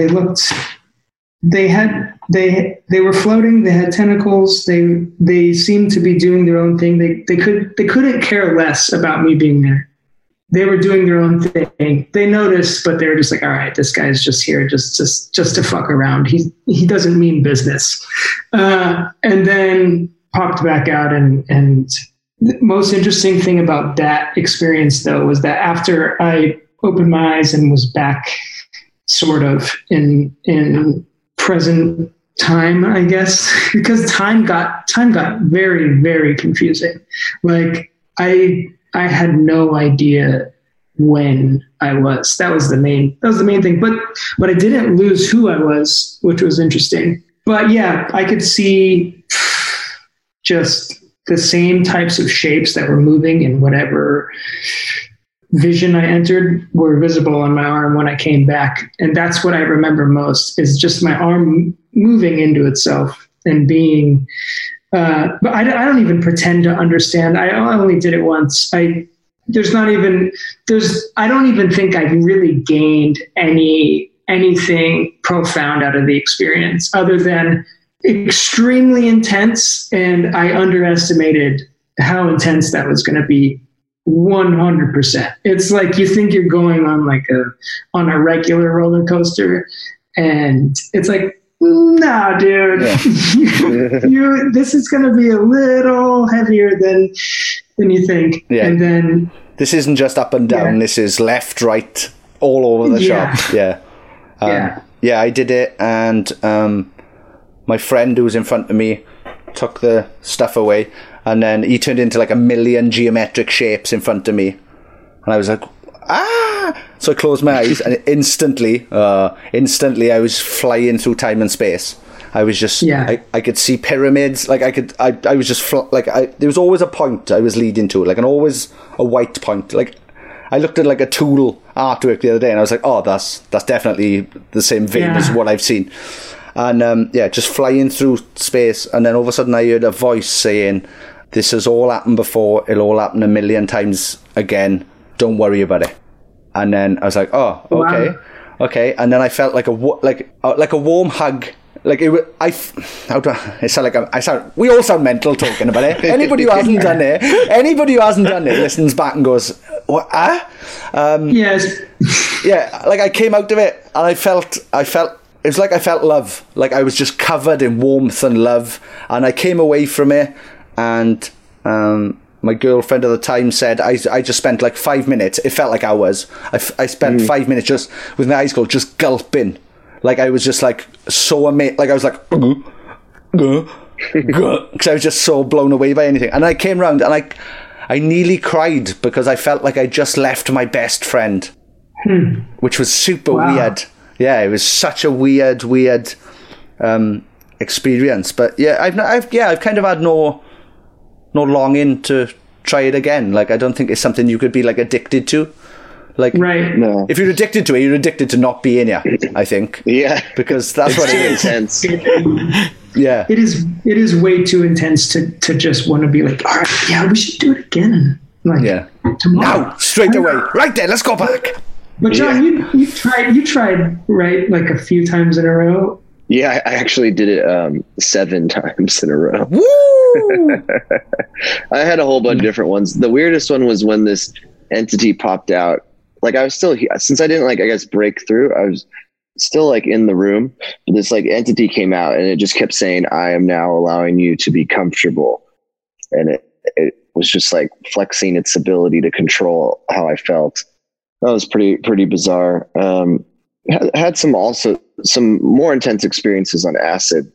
They were floating. They had tentacles. They seemed to be doing their own thing. They couldn't care less about me being there. They were doing their own thing. They noticed, but they were just like, all right, this guy's just here just to fuck around. He doesn't mean business. And then popped back out. And the most interesting thing about that experience, though, was that after I opened my eyes and was back sort of in present time, I guess, because time got very, very confusing. Like I had no idea when I was. That was the main thing. But I didn't lose who I was, which was interesting. But yeah, I could see just the same types of shapes that were moving in whatever vision I entered were visible on my arm when I came back. And that's what I remember most, is just my arm moving into itself and being but I don't even pretend to understand. I only did it once. I don't even think I really gained anything profound out of the experience other than extremely intense. And I underestimated how intense that was going to be. 100%. It's like you think you're going on a regular roller coaster, and it's like, nah, dude, this is going to be a little heavier than you think. Yeah. And then this isn't just up and down. Yeah. This is left, right, all over the shop. Yeah. yeah, I did it, and my friend who was in front of me took the stuff away, and then he turned into like a million geometric shapes in front of me, and I was like, ah! So I closed my eyes, and instantly I was flying through time and space. I was just, I could see pyramids, like I was just, there was always a point I was leading to, like, and always a white point. Like, I looked at like a Tool artwork the other day, and I was like, oh, that's definitely the same vein as what I've seen. And just flying through space, and then all of a sudden I heard a voice saying, this has all happened before, it'll all happen a million times again, don't worry about it. And then I was like, oh, okay. And then I felt like a warm hug. Like we all sound mental talking about it. Anybody who hasn't done it listens back and goes, what? Yes. Yeah, like I came out of it, and I felt it was like I felt love. Like I was just covered in warmth and love, and I came away from it, and my girlfriend at the time said I just spent like 5 minutes. It felt like hours. I spent 5 minutes just with my eyes closed, just gulping. Like I was just like so amazed. Like I was like, because I was just so blown away by anything. And I came round, and I nearly cried because I felt like I just left my best friend, which was super weird. Yeah, it was such a weird experience. But yeah, I've kind of had no longing to try it again. Like I don't think it's something you could be like addicted to. Like, no. If you're addicted to it, you're addicted to not being here, I think. Yeah. Because that's what it is. Intense. Yeah. It is way too intense to just want to be like, all right, yeah, we should do it again. Like, tomorrow. Now, straight away. Right there, let's go back. But John, you tried, right, like a few times in a row? Yeah, I actually did it 7 times in a row. Woo! I had a whole bunch of different ones. The weirdest one was when this entity popped out. Like I was still, since I didn't break through, I was still like in the room. This like entity came out, and it just kept saying, I am now allowing you to be comfortable. And it was just like flexing its ability to control how I felt. That was pretty bizarre. Had some more intense experiences on acid.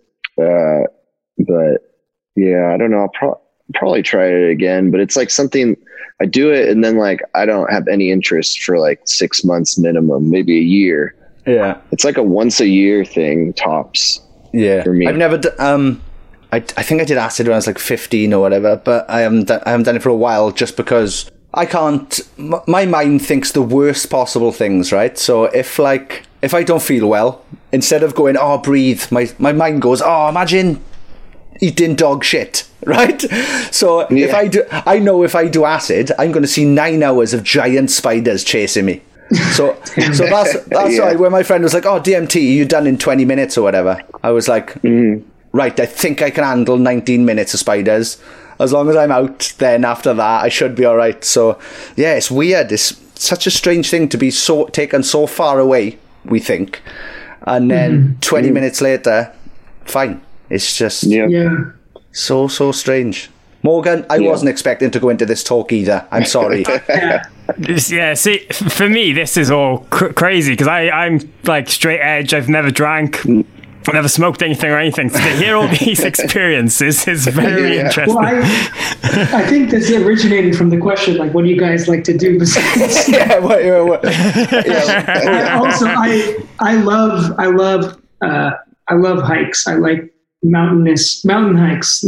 But yeah, I don't know. I'll probably try it again, but it's like something I do it, and then like I don't have any interest for like 6 months minimum, maybe a year. Yeah, it's like a once a year thing tops. Yeah, for me. I've never. I think I did acid when I was like 15 or whatever, but I haven't done it for a while just because I can't. My mind thinks the worst possible things, right? So if I don't feel well, instead of going, oh, breathe, my mind goes, oh, imagine eating dog shit, right? So if I do acid, I'm going to see 9 hours of giant spiders chasing me. So that's why when my friend was like, oh, DMT, you're done in 20 minutes or whatever, I was like, right, I think I can handle 19 minutes of spiders. As long as I'm out, then after that, I should be all right. So yeah, it's weird. It's such a strange thing to be taken so far away, we think. And then 20 minutes later, fine. It's just so strange. Morgan, I wasn't expecting to go into this talk either. I'm sorry. Yeah, see, for me, this is all crazy because I'm like straight edge. I've never drank, never smoked anything or anything. So to hear all these experiences is very interesting. Well, I think that's originating from the question, like, what do you guys like to do besides? I love hikes. I like mountain hikes.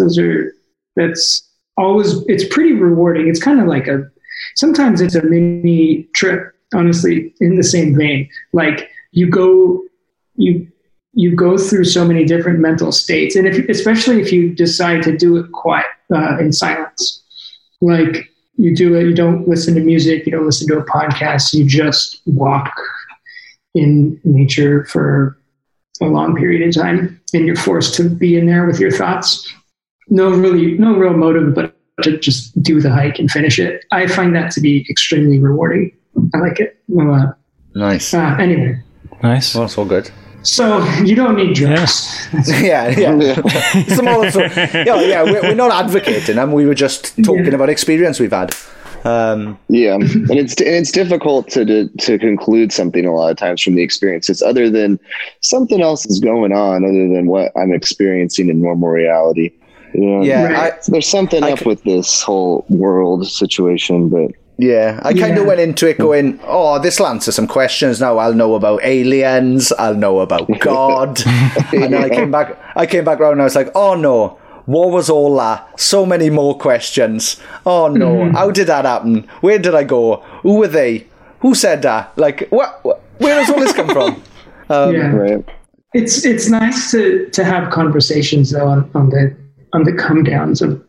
It's pretty rewarding. It's kind of like sometimes it's a mini trip, honestly, in the same vein. Like you go through so many different mental states. And especially if you decide to do it quiet, in silence, like you do it, you don't listen to music, you don't listen to a podcast, you just walk in nature for a long period of time, and you're forced to be in there with your thoughts. No real motive, but to just do the hike and finish it. I find that to be extremely rewarding. I like it a lot. Nice. Nice. Well, that's all good. So you don't need drugs. Yeah. We're not advocating them. We were just talking about experience we've had. Yeah, and it's difficult to conclude something a lot of times from the experiences, other than something else is going on other than what I'm experiencing in normal reality. There's something up with this whole world situation, but I kind of went into it going, oh, this will answer some questions now. I'll know about aliens, I'll know about God. And then I came back around and I was like, oh no, what was all that? So many more questions. Oh no, how did that happen? Where did I go? Who were they? Who said that? Like, what? Where does all this come from? Right. It's nice to have conversations though on the come downs of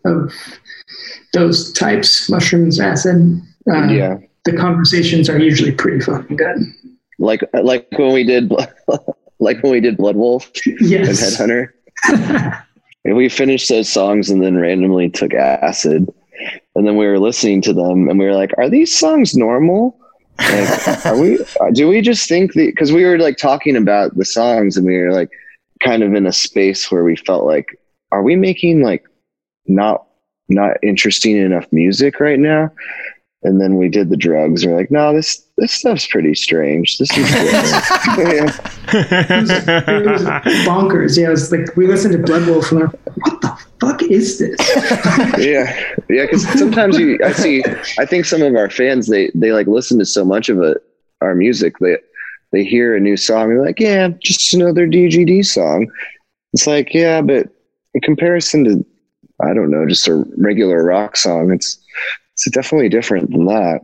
those types, mushrooms, acid. The conversations are usually pretty fucking good. Like when we did Blood Wolf and Headhunter. And we finished those songs and then randomly took acid, and then we were listening to them and we were like, are these songs normal? Like, do we just think because we were like talking about the songs and we were like kind of in a space where we felt like, are we making like not interesting enough music right now? And then we did the drugs. We're like, no, this stuff's pretty strange. This is it was bonkers. Yeah, it was like we listened to Blood Wolf and we're like, what the fuck is this? yeah. Because sometimes I think some of our fans they like listen to so much of our music that they hear a new song and they're like, yeah, just another DGD song. It's like, yeah, but in comparison to, I don't know, just a regular rock song, it's definitely different than that.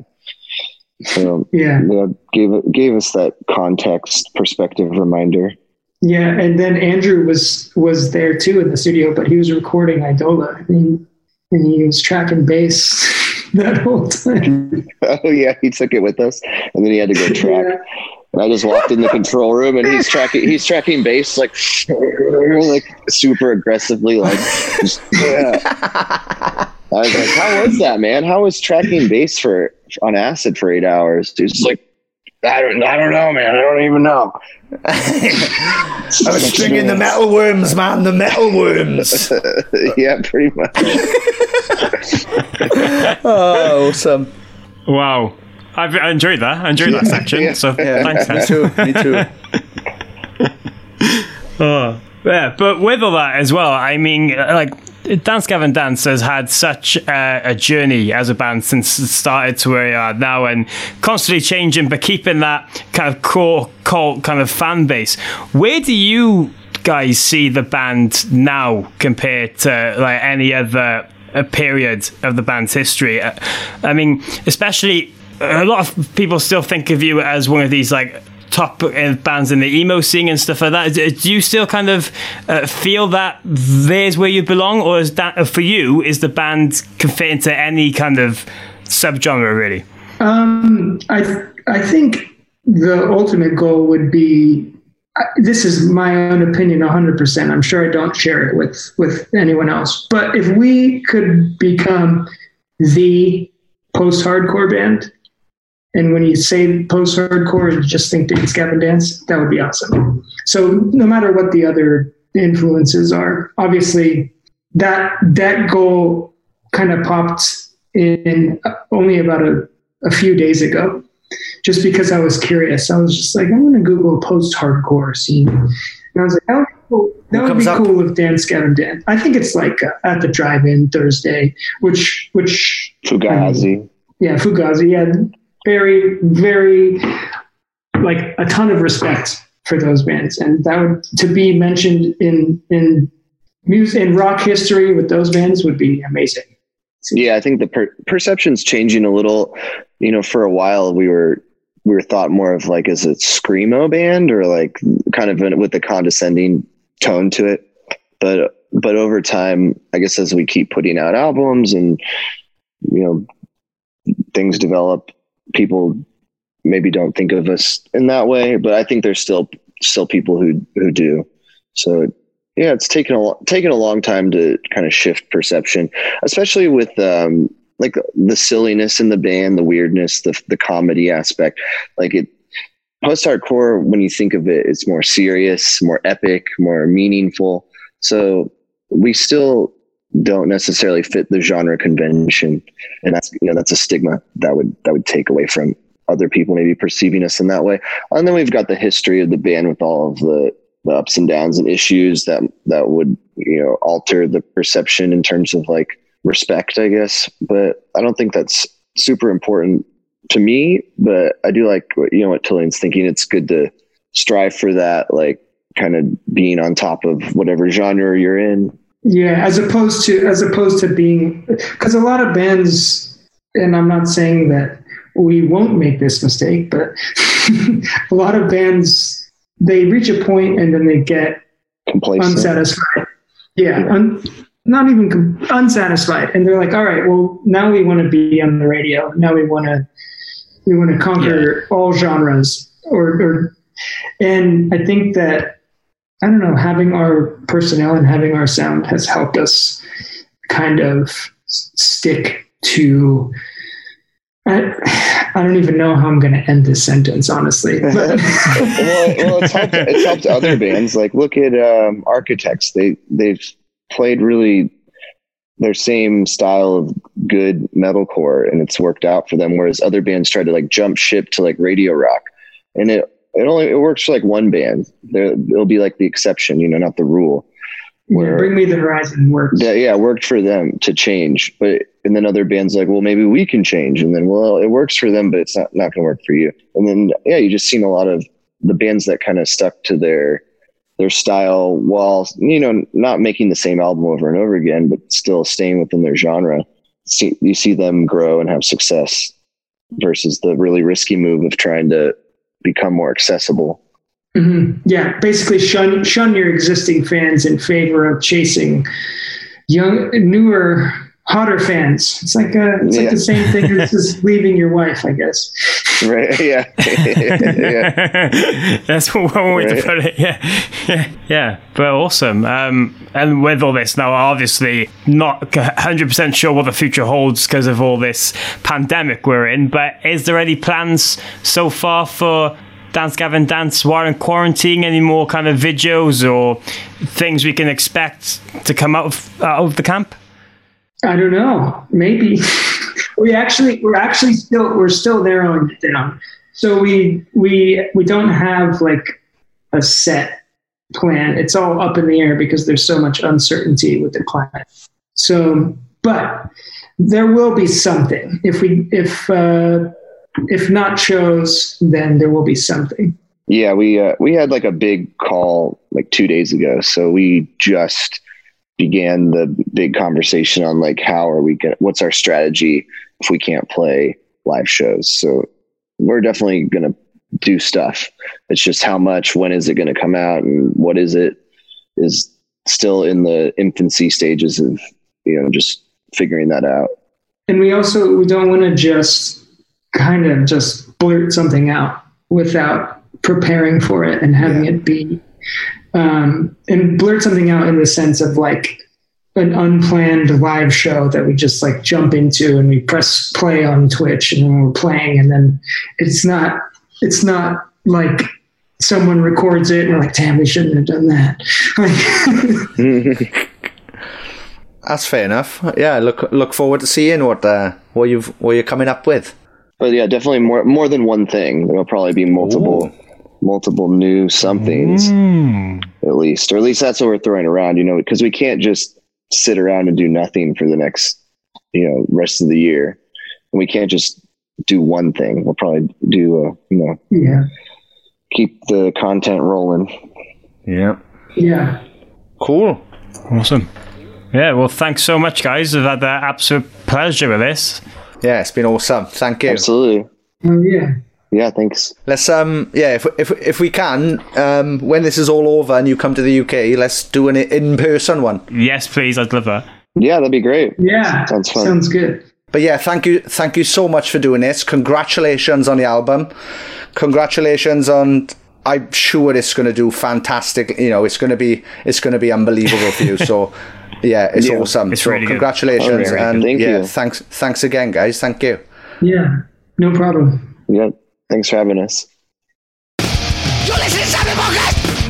So gave us that context perspective reminder. Yeah, and then Andrew was there too in the studio, but he was recording Idola, and he was tracking bass that whole time. Oh yeah, he took it with us, and then he had to go track. Yeah. And I just walked in the control room, and he's tracking bass like super aggressively, like just, yeah. I was like, how was that, man? How was tracking bass on acid for 8 hours? He's just like, I don't know, man. I don't even know. I was stringing the metal worms, man. The metal worms. Yeah, pretty much. Oh, awesome. Wow. I enjoyed that. I enjoyed that section. Yeah. So thanks. Me too. Oh, yeah, but with all that as well, I mean, like, Dance Gavin Dance has had such a journey as a band since it started to where we are now, and constantly changing, but keeping that kind of core cult kind of fan base. Where do you guys see the band now compared to like any other period of the band's history? I mean, especially a lot of people still think of you as one of these like top bands in the emo scene and stuff like that. Do you still kind of feel that there's where you belong, or is that for you, is the band can fit into any kind of subgenre really? I think the ultimate goal would be, this is my own opinion 100%. I'm sure I don't share it with anyone else, but if we could become the post-hardcore band, and when you say post-hardcore, you just think Dance Gavin Dance, that would be awesome. So no matter what the other influences are, obviously that goal kind of popped in only about a few days ago, just because I was curious. I was just like, I'm going to Google post-hardcore scene. And I was like, that would be cool with Dance Gavin Dance. I think it's like at the drive-in Thursday, which Fugazi. Fugazi. Yeah. Very, very, like a ton of respect for those bands, and that would to be mentioned in music in rock history with those bands would be amazing. Yeah, I think the perception's changing a little. You know, for a while we were thought more of like as a screamo band, or like kind of with a condescending tone to it. But over time, I guess as we keep putting out albums and things develop, people maybe don't think of us in that way, but I think there's still people who do. So yeah, it's taken a long time to kind of shift perception, especially with like the silliness in the band, the weirdness, the comedy aspect. Like post-hardcore, when you think of it, it's more serious, more epic, more meaningful. So we still don't necessarily fit the genre convention, and that's a stigma that would take away from other people maybe perceiving us in that way. And then we've got the history of the band with all of the ups and downs and issues that would alter the perception in terms of like respect, I guess. But I don't think that's super important to me. But I do like what Tillian's thinking. It's good to strive for that, like kind of being on top of whatever genre you're in. Yeah, as opposed to being, because a lot of bands, and I'm not saying that we won't make this mistake, but a lot of bands, they reach a point and then they get complacent, unsatisfied. Yeah, not even unsatisfied, and they're like, all right, well, now we want to be on the radio. Now we want to conquer all genres, and I think that, I don't know, having our personnel and having our sound has helped us kind of stick to, I don't even know how I'm going to end this sentence, honestly. But well, it's helped other bands. Like, look at Architects. They've played really their same style of good metalcore, and it's worked out for them. Whereas other bands try to like jump ship to like radio rock, and it works for like one band. It'll be like the exception, not the rule. Where Bring Me the Horizon works. Yeah, it worked for them to change, and then other bands like, well, maybe we can change, and then it works for them, but it's not going to work for you. And then you just seen a lot of the bands that kind of stuck to their style while not making the same album over and over again, but still staying within their genre. You see them grow and have success versus the really risky move of trying to become more accessible. Mm-hmm. Yeah, basically shun your existing fans in favor of chasing newer, hotter fans. It's like like the same thing as just leaving your wife, I guess. Right. Yeah. That's one way to put it. Yeah. But awesome. And with all this now, obviously not 100% sure what the future holds because of all this pandemic we're in. But is there any plans so far for Dance Gavin Dance while in quarantine? Any more kind of videos or things we can expect to come out of the camp? I don't know. Maybe we're still narrowing it down. So we don't have like a set plan. It's all up in the air because there's so much uncertainty with the climate. So, but there will be something. If not shows, then there will be something. Yeah, we had like a big call like 2 days ago. So we just began the big conversation on like what's our strategy if we can't play live shows. So we're definitely going to do stuff. It's just how much, when is it going to come out, and what is still in the infancy stages of just figuring that out. And we don't want to just kind of just blurt something out without preparing for it and having it be and blurt something out in the sense of like an unplanned live show that we just like jump into and we press play on Twitch and when we're playing, and then it's not like someone records it and we're like, damn, we shouldn't have done that. That's fair enough. Yeah, look forward to seeing what you're coming up with. But yeah, definitely more than one thing. There'll probably be multiple new somethings, at least that's what we're throwing around, because we can't just sit around and do nothing for the next, rest of the year. And we can't just do one thing. We'll probably do, keep the content rolling. Yeah. Yeah. Cool. Awesome. Yeah. Well, thanks so much, guys. I've had the absolute pleasure with this. Yeah, it's been awesome. Thank you. Absolutely. Oh, yeah. Yeah, thanks. Let's if we can, when this is all over and you come to the UK, let's do an in-person one. Yes, please. I'd love that. Yeah, that'd be great. Yeah, sounds fun. Sounds good. But yeah, thank you so much for doing this. Congratulations on the album. Congratulations on. I'm sure it's going to do fantastic. It's going to be unbelievable for you. So. Yeah, it's awesome. It's really congratulations. Good. And Thank you. Thanks again, guys. Thank you. Yeah, no problem. Yeah, thanks for having us.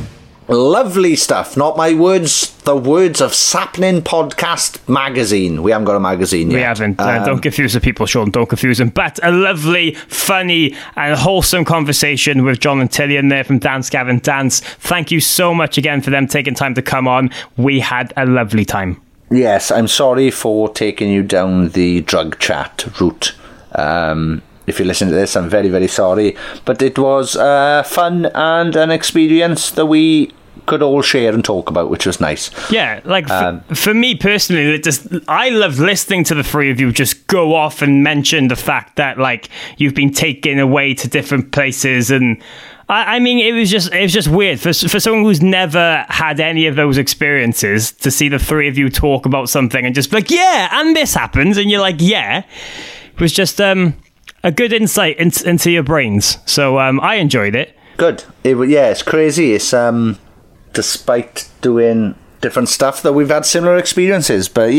Lovely stuff. Not my words, the words of Sapnin Podcast Magazine. We haven't got a magazine yet. We haven't. Don't confuse the people, Sean. Don't confuse them. But a lovely, funny, and wholesome conversation with John and Tillian there from Dance Gavin Dance. Thank you so much again for them taking time to come on. We had a lovely time. Yes, I'm sorry for taking you down the drug chat route. If you listen to this, I'm very, very sorry. But it was fun and an experience that we could all share and talk about, which was nice. Yeah, like for me personally, I loved listening to the three of you just go off and mention the fact that like you've been taken away to different places, and I mean it was just weird for someone who's never had any of those experiences to see the three of you talk about something and just be like, yeah, and this happens, and you're like, yeah. It was just a good insight into your brains. So I enjoyed it. Good. It's crazy. It's despite doing different stuff that we've had similar experiences. But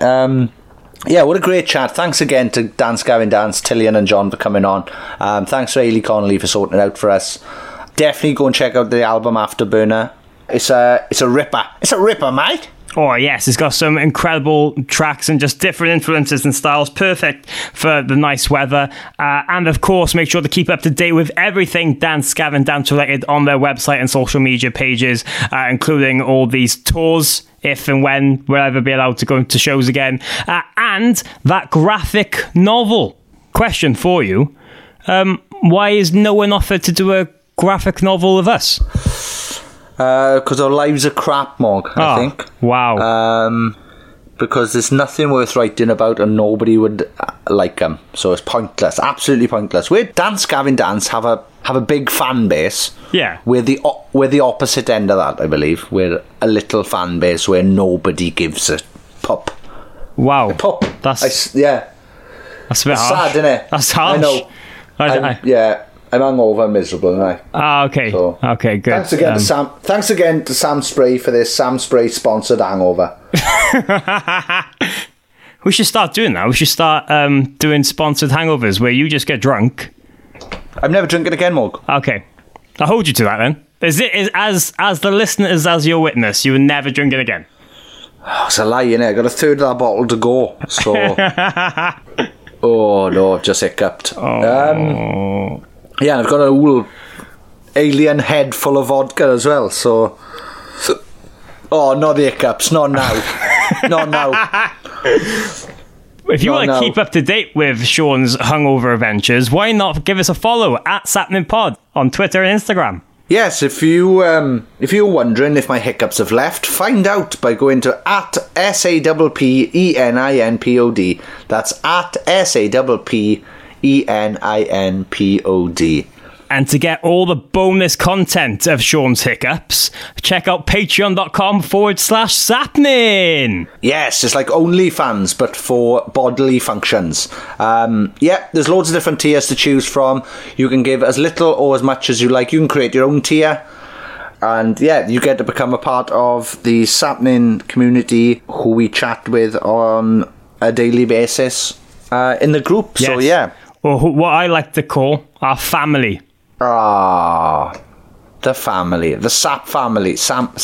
what a great chat. Thanks again to Dance Gavin Dance, Tillian and John for coming on. Thanks to Ailey Connolly for sorting it out for us. Definitely go and check out the album Afterburner. It's a ripper. It's a ripper, mate. Oh, yes, it's got some incredible tracks and just different influences and styles, perfect for the nice weather. And, of course, make sure to keep up to date with everything Dance Gavin Dance related on their website and social media pages, including all these tours, if and when we'll ever be allowed to go to shows again. And that graphic novel. Question for you. Why is no one offered to do a graphic novel of us? Because our lives are crap, Mog, I think. Wow. Because there's nothing worth writing about and nobody would like them. So it's pointless. Absolutely pointless. We Dance Gavin Dance have a big fan base. Yeah. We're the opposite end of that, I believe. We're a little fan base where nobody gives a pup. Wow. A pup. That's a bit That's harsh. sad, isn't it? That's harsh. I know. Yeah. I'm hungover and miserable, aren't I? Okay. So, okay, good. Thanks again to Sam Spray for this Sam Spray sponsored hangover. We should start doing that. We should start doing sponsored hangovers where you just get drunk. I'm never drinking again, Morg. Okay. I'll hold you to that then. As the listeners, as your witness, you were never drinking again. Oh, it's a lie, innit? I got a third of that bottle to go. So. Oh no, I've just hiccuped. Oh. Yeah, I've got a whole alien head full of vodka as well, so... Oh, not the hiccups, not now. Not now. If you want to keep up to date with Sean's hungover adventures, why not give us a follow at SapninPod on Twitter and Instagram? Yes, if you're wondering if my hiccups have left, find out by going to @SAPPENINPOD. That's @SAPPENINPOD. And to get all the bonus content of Sean's hiccups, check out patreon.com/Sapnin. Yes, it's like OnlyFans, but for bodily functions. There's loads of different tiers to choose from. You can give as little or as much as you like. You can create your own tier. And you get to become a part of the Sapnin community who we chat with on a daily basis in the group. Yes. So, yeah. Or what I like to call our family. The family. The Sap family.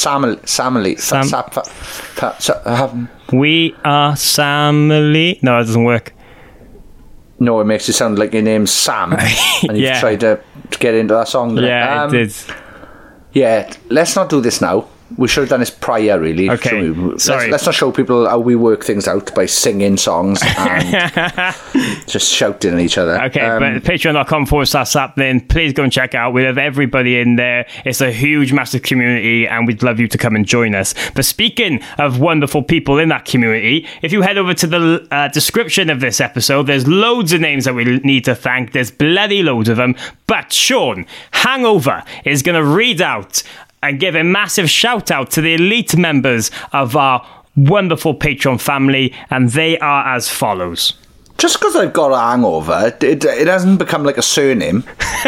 We are Samily. No, that doesn't work. No, it makes it sound like your name's Sam. And you've tried to get into that song. Yeah, it did. Yeah, let's not do this now. We should have done this prior, really. Okay, sorry. Let's not show people how we work things out by singing songs and just shouting at each other. Okay, but patreon.com/Sapnin. Please go and check it out. We have everybody in there. It's a huge, massive community, and we'd love you to come and join us. But speaking of wonderful people in that community, if you head over to the description of this episode, there's loads of names that we need to thank. There's bloody loads of them. But Sean, Hangover, is going to read out and give a massive shout out to the elite members of our wonderful Patreon family, and they are as follows. Just because I've got a hangover, it hasn't become like a surname.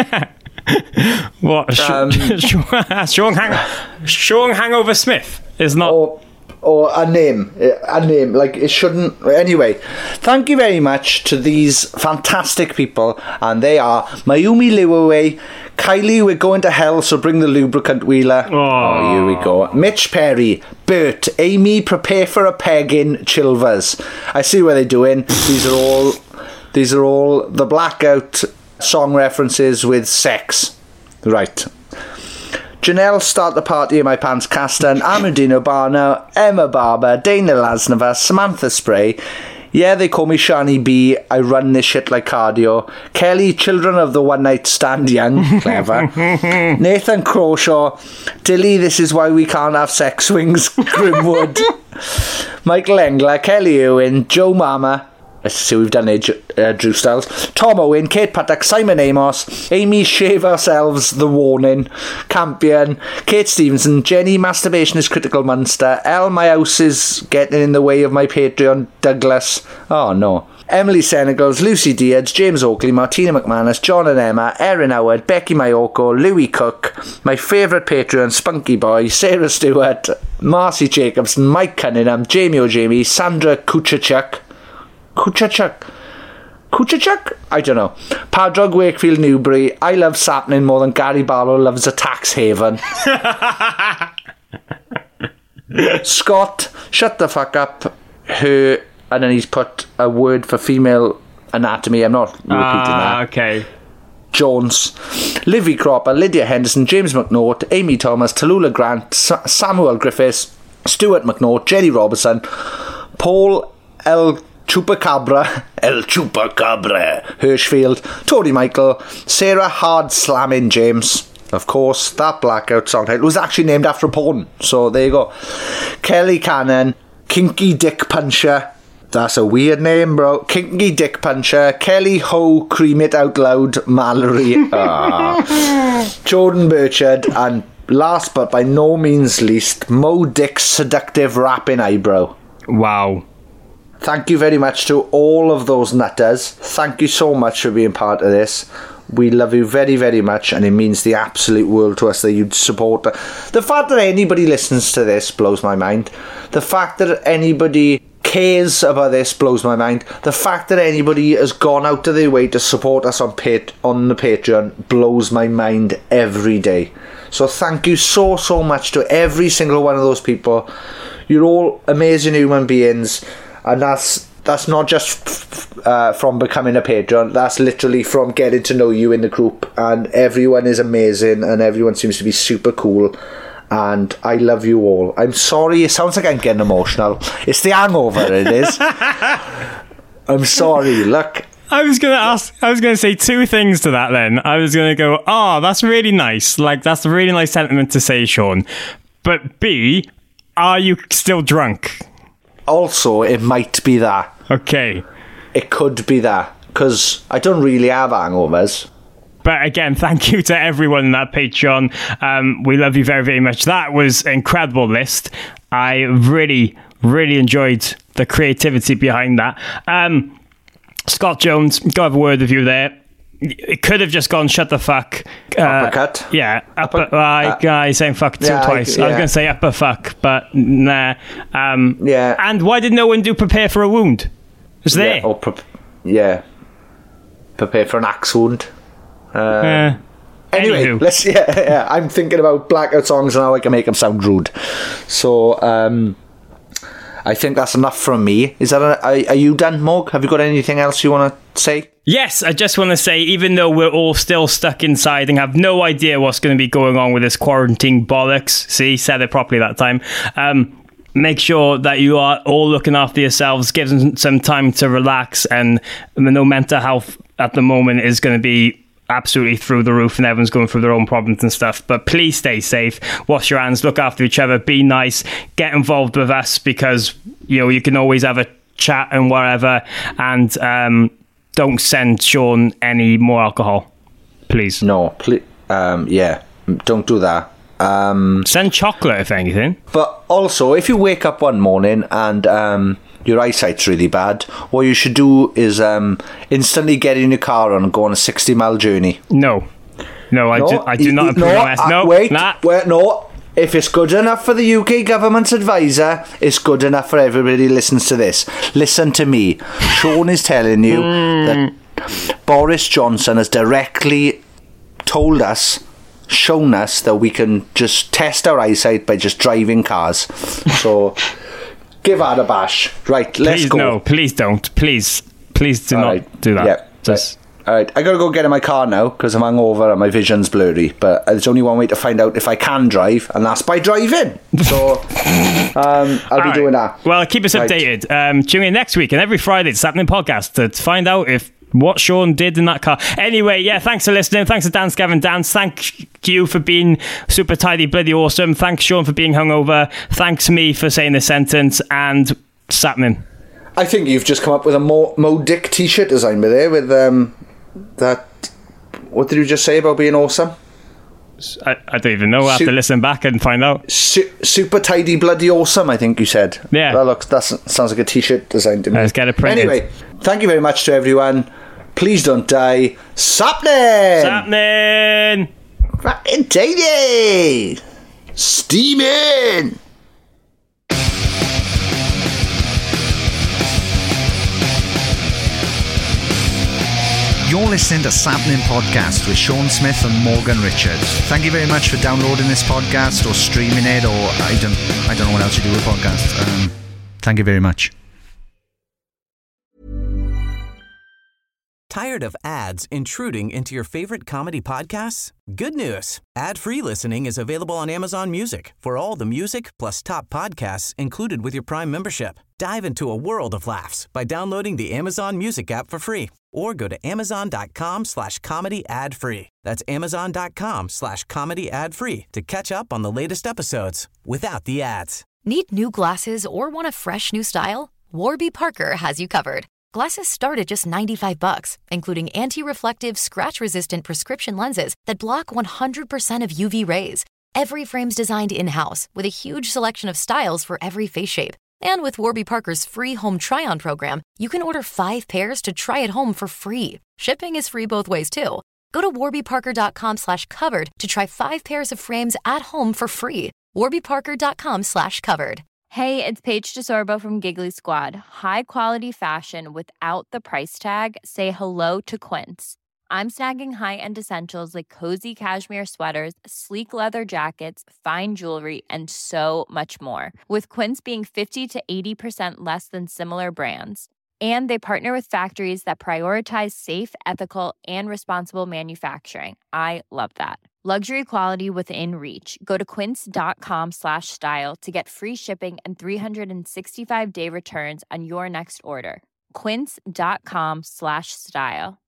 What? Sean Hangover Smith is not... Or a name, like it shouldn't. Anyway, thank you very much to these fantastic people, and they are Mayumi Liwawe, Kylie, we're going to hell, so bring the lubricant, Wheeler. Oh, here we go. Mitch Perry, Bert, Amy, prepare for a pegging, Chilvers. I see what they're doing. These are all the Blackout song references with sex. Right. Janelle, start the party in my pants, Castan, Amandine Barner, Emma Barber, Dana Lasnova, Samantha Spray. Yeah, they call me Shani B. I run this shit like cardio. Kelly, children of the one night stand young. Clever. Nathan Crawshaw. Dilly, this is why we can't have sex swings. Grimwood. Michael Engler. Kelly Owen. Joe Mama. Let's see, we've done it, Drew Styles. Tom Owen, Kate Paddock, Simon Amos, Amy Shave Ourselves, The Warning, Campion, Kate Stevenson, Jenny, Masturbation is Critical Monster, Elle, my house is getting in the way of my Patreon, Douglas, oh no. Emily Senegals, Lucy Diaz, James Oakley, Martina McManus, John and Emma, Erin Howard, Becky Mayoko, Louis Cook, my favourite Patreon, Spunky Boy, Sarah Stewart, Marcy Jacobson, Mike Cunningham, Jamie O'Jamie, Sandra Kuchachuk, I don't know. Padrog Wakefield Newbury. I love Sapling more than Gary Barlow loves a tax haven. Scott, shut the fuck up. Her, and then he's put a word for female anatomy. I'm not repeating that. Okay. Jones, Livy Cropper, Lydia Henderson, James McNaught, Amy Thomas, Tallulah Grant, Samuel Griffiths, Stuart McNaught, Jenny Robertson, Paul El Chupacabra, Hirschfield, Tony Michael, Sarah Hard Slamming James. Of course, that Blackout song title was actually named after a porn, so there you go. Kelly Cannon, Kinky Dick Puncher. That's a weird name, bro. Kinky Dick Puncher, Kelly Ho, Cream It Out Loud, Mallory, Jordan Burchard, and last but by no means least, Mo Dick's Seductive Rapping Eyebrow. Wow. Thank you very much to all of those nutters. Thank you so much for being part of this. We love you very, very much, and it means the absolute world to us that you'd support. The fact that anybody listens to this blows my mind. The fact that anybody cares about this blows my mind. The fact that anybody has gone out of their way to support us on the Patreon blows my mind every day. So thank you so, so much to every single one of those people. You're all amazing human beings. And that's not just from becoming a patron. That's literally from getting to know you in the group. And everyone is amazing, and everyone seems to be super cool. And I love you all. I'm sorry, it sounds like I'm getting emotional. It's the hangover, it is. I'm sorry. Look, I was going to say two things to that then. I was going to go, that's really nice. Like, that's a really nice sentiment to say, Sean. But B, are you still drunk? Also, it might be that. Okay. It could be that, because I don't really have hangovers. But again, thank you to everyone in that Patreon. We love you very, very much. That was an incredible list. I really, really enjoyed the creativity behind that. Scott Jones, got to have a word with you there. It could have just gone shut the fuck. Uppercut? Yeah. Guy saying fuck twice. I was going to say upper fuck, but nah. Yeah. And why did no one do prepare for a wound? It was there. Prepare for an axe wound. Anyway, let's. I'm thinking about Blackout songs and how I can make them sound rude. So, I think that's enough from me. Is that are you done, Morg? Have you got anything else you want to say? Yes, I just want to say, even though we're all still stuck inside and have no idea what's going to be going on with this quarantine bollocks, see, said it properly that time, make sure that you are all looking after yourselves, give them some time to relax, and no mental health at the moment is going to be absolutely through the roof and everyone's going through their own problems and stuff, but please stay safe, wash your hands, look after each other, be nice, get involved with us, because you can always have a chat and whatever, and don't send Sean any more alcohol, please. No, please. Don't do that. Send chocolate if anything. But also, if you wake up one morning and your eyesight's really bad, what you should do is instantly get in your car and go on a 60-mile journey. No, I do not approve. No. If it's good enough for the UK government's advisor, it's good enough for everybody who listens to this. Listen to me. Sean is telling you that Boris Johnson has directly shown us that we can just test our eyesight by just driving cars. So give that a bash. Right, let's go. No, please don't. Please do not do that. Yeah, just... All right, I gotta go get in my car now because I'm hungover and my vision's blurry. But there's only one way to find out if I can drive, and that's by driving. So I'll be doing that. Well, keep us updated. Tune in next week and every Friday to Sapnin Podcast to find out what Sean did in that car. Anyway, yeah, thanks for listening. Thanks to Dance Gavin Dance. Thank you for being super tidy, bloody awesome. Thanks, Sean, for being hungover. Thanks me for saying this sentence. And Sapnin. I think you've just come up with a Mo Dick t-shirt design by there with that. What did you just say about being awesome? I don't even know. I have to listen back and find out. Super tidy, bloody awesome, I think you said. Yeah. That sounds like a t-shirt design to me. Let's get it printed. Anyway, thank you very much to everyone. Please don't die. Sapnin! Sapnin! Fucking tidy! Steaming! You're listening to Sapnin Podcast with Sean Smith and Morgan Richards. Thank you very much for downloading this podcast or streaming it, or I don't know what else you do with podcasts. Thank you very much. Tired of ads intruding into your favorite comedy podcasts? Good news. Ad-free listening is available on Amazon Music for all the music plus top podcasts included with your Prime membership. Dive into a world of laughs by downloading the Amazon Music app for free or go to amazon.com/comedy ad-free. That's amazon.com/comedy ad-free to catch up on the latest episodes without the ads. Need new glasses or want a fresh new style? Warby Parker has you covered. Glasses start at just $95, including anti-reflective, scratch-resistant prescription lenses that block 100% of UV rays. Every frame's designed in-house with a huge selection of styles for every face shape. And with Warby Parker's free home try-on program, you can order 5 pairs to try at home for free. Shipping is free both ways, too. Go to warbyparker.com/covered to try 5 pairs of frames at home for free. warbyparker.com/covered. Hey, it's Paige DeSorbo from Giggly Squad. High quality fashion without the price tag. Say hello to Quince. I'm snagging high-end essentials like cozy cashmere sweaters, sleek leather jackets, fine jewelry, and so much more. With Quince being 50 to 80% less than similar brands. And they partner with factories that prioritize safe, ethical, and responsible manufacturing. I love that. Luxury quality within reach. Go to quince.com/style to get free shipping and 365-day returns on your next order. Quince.com/style.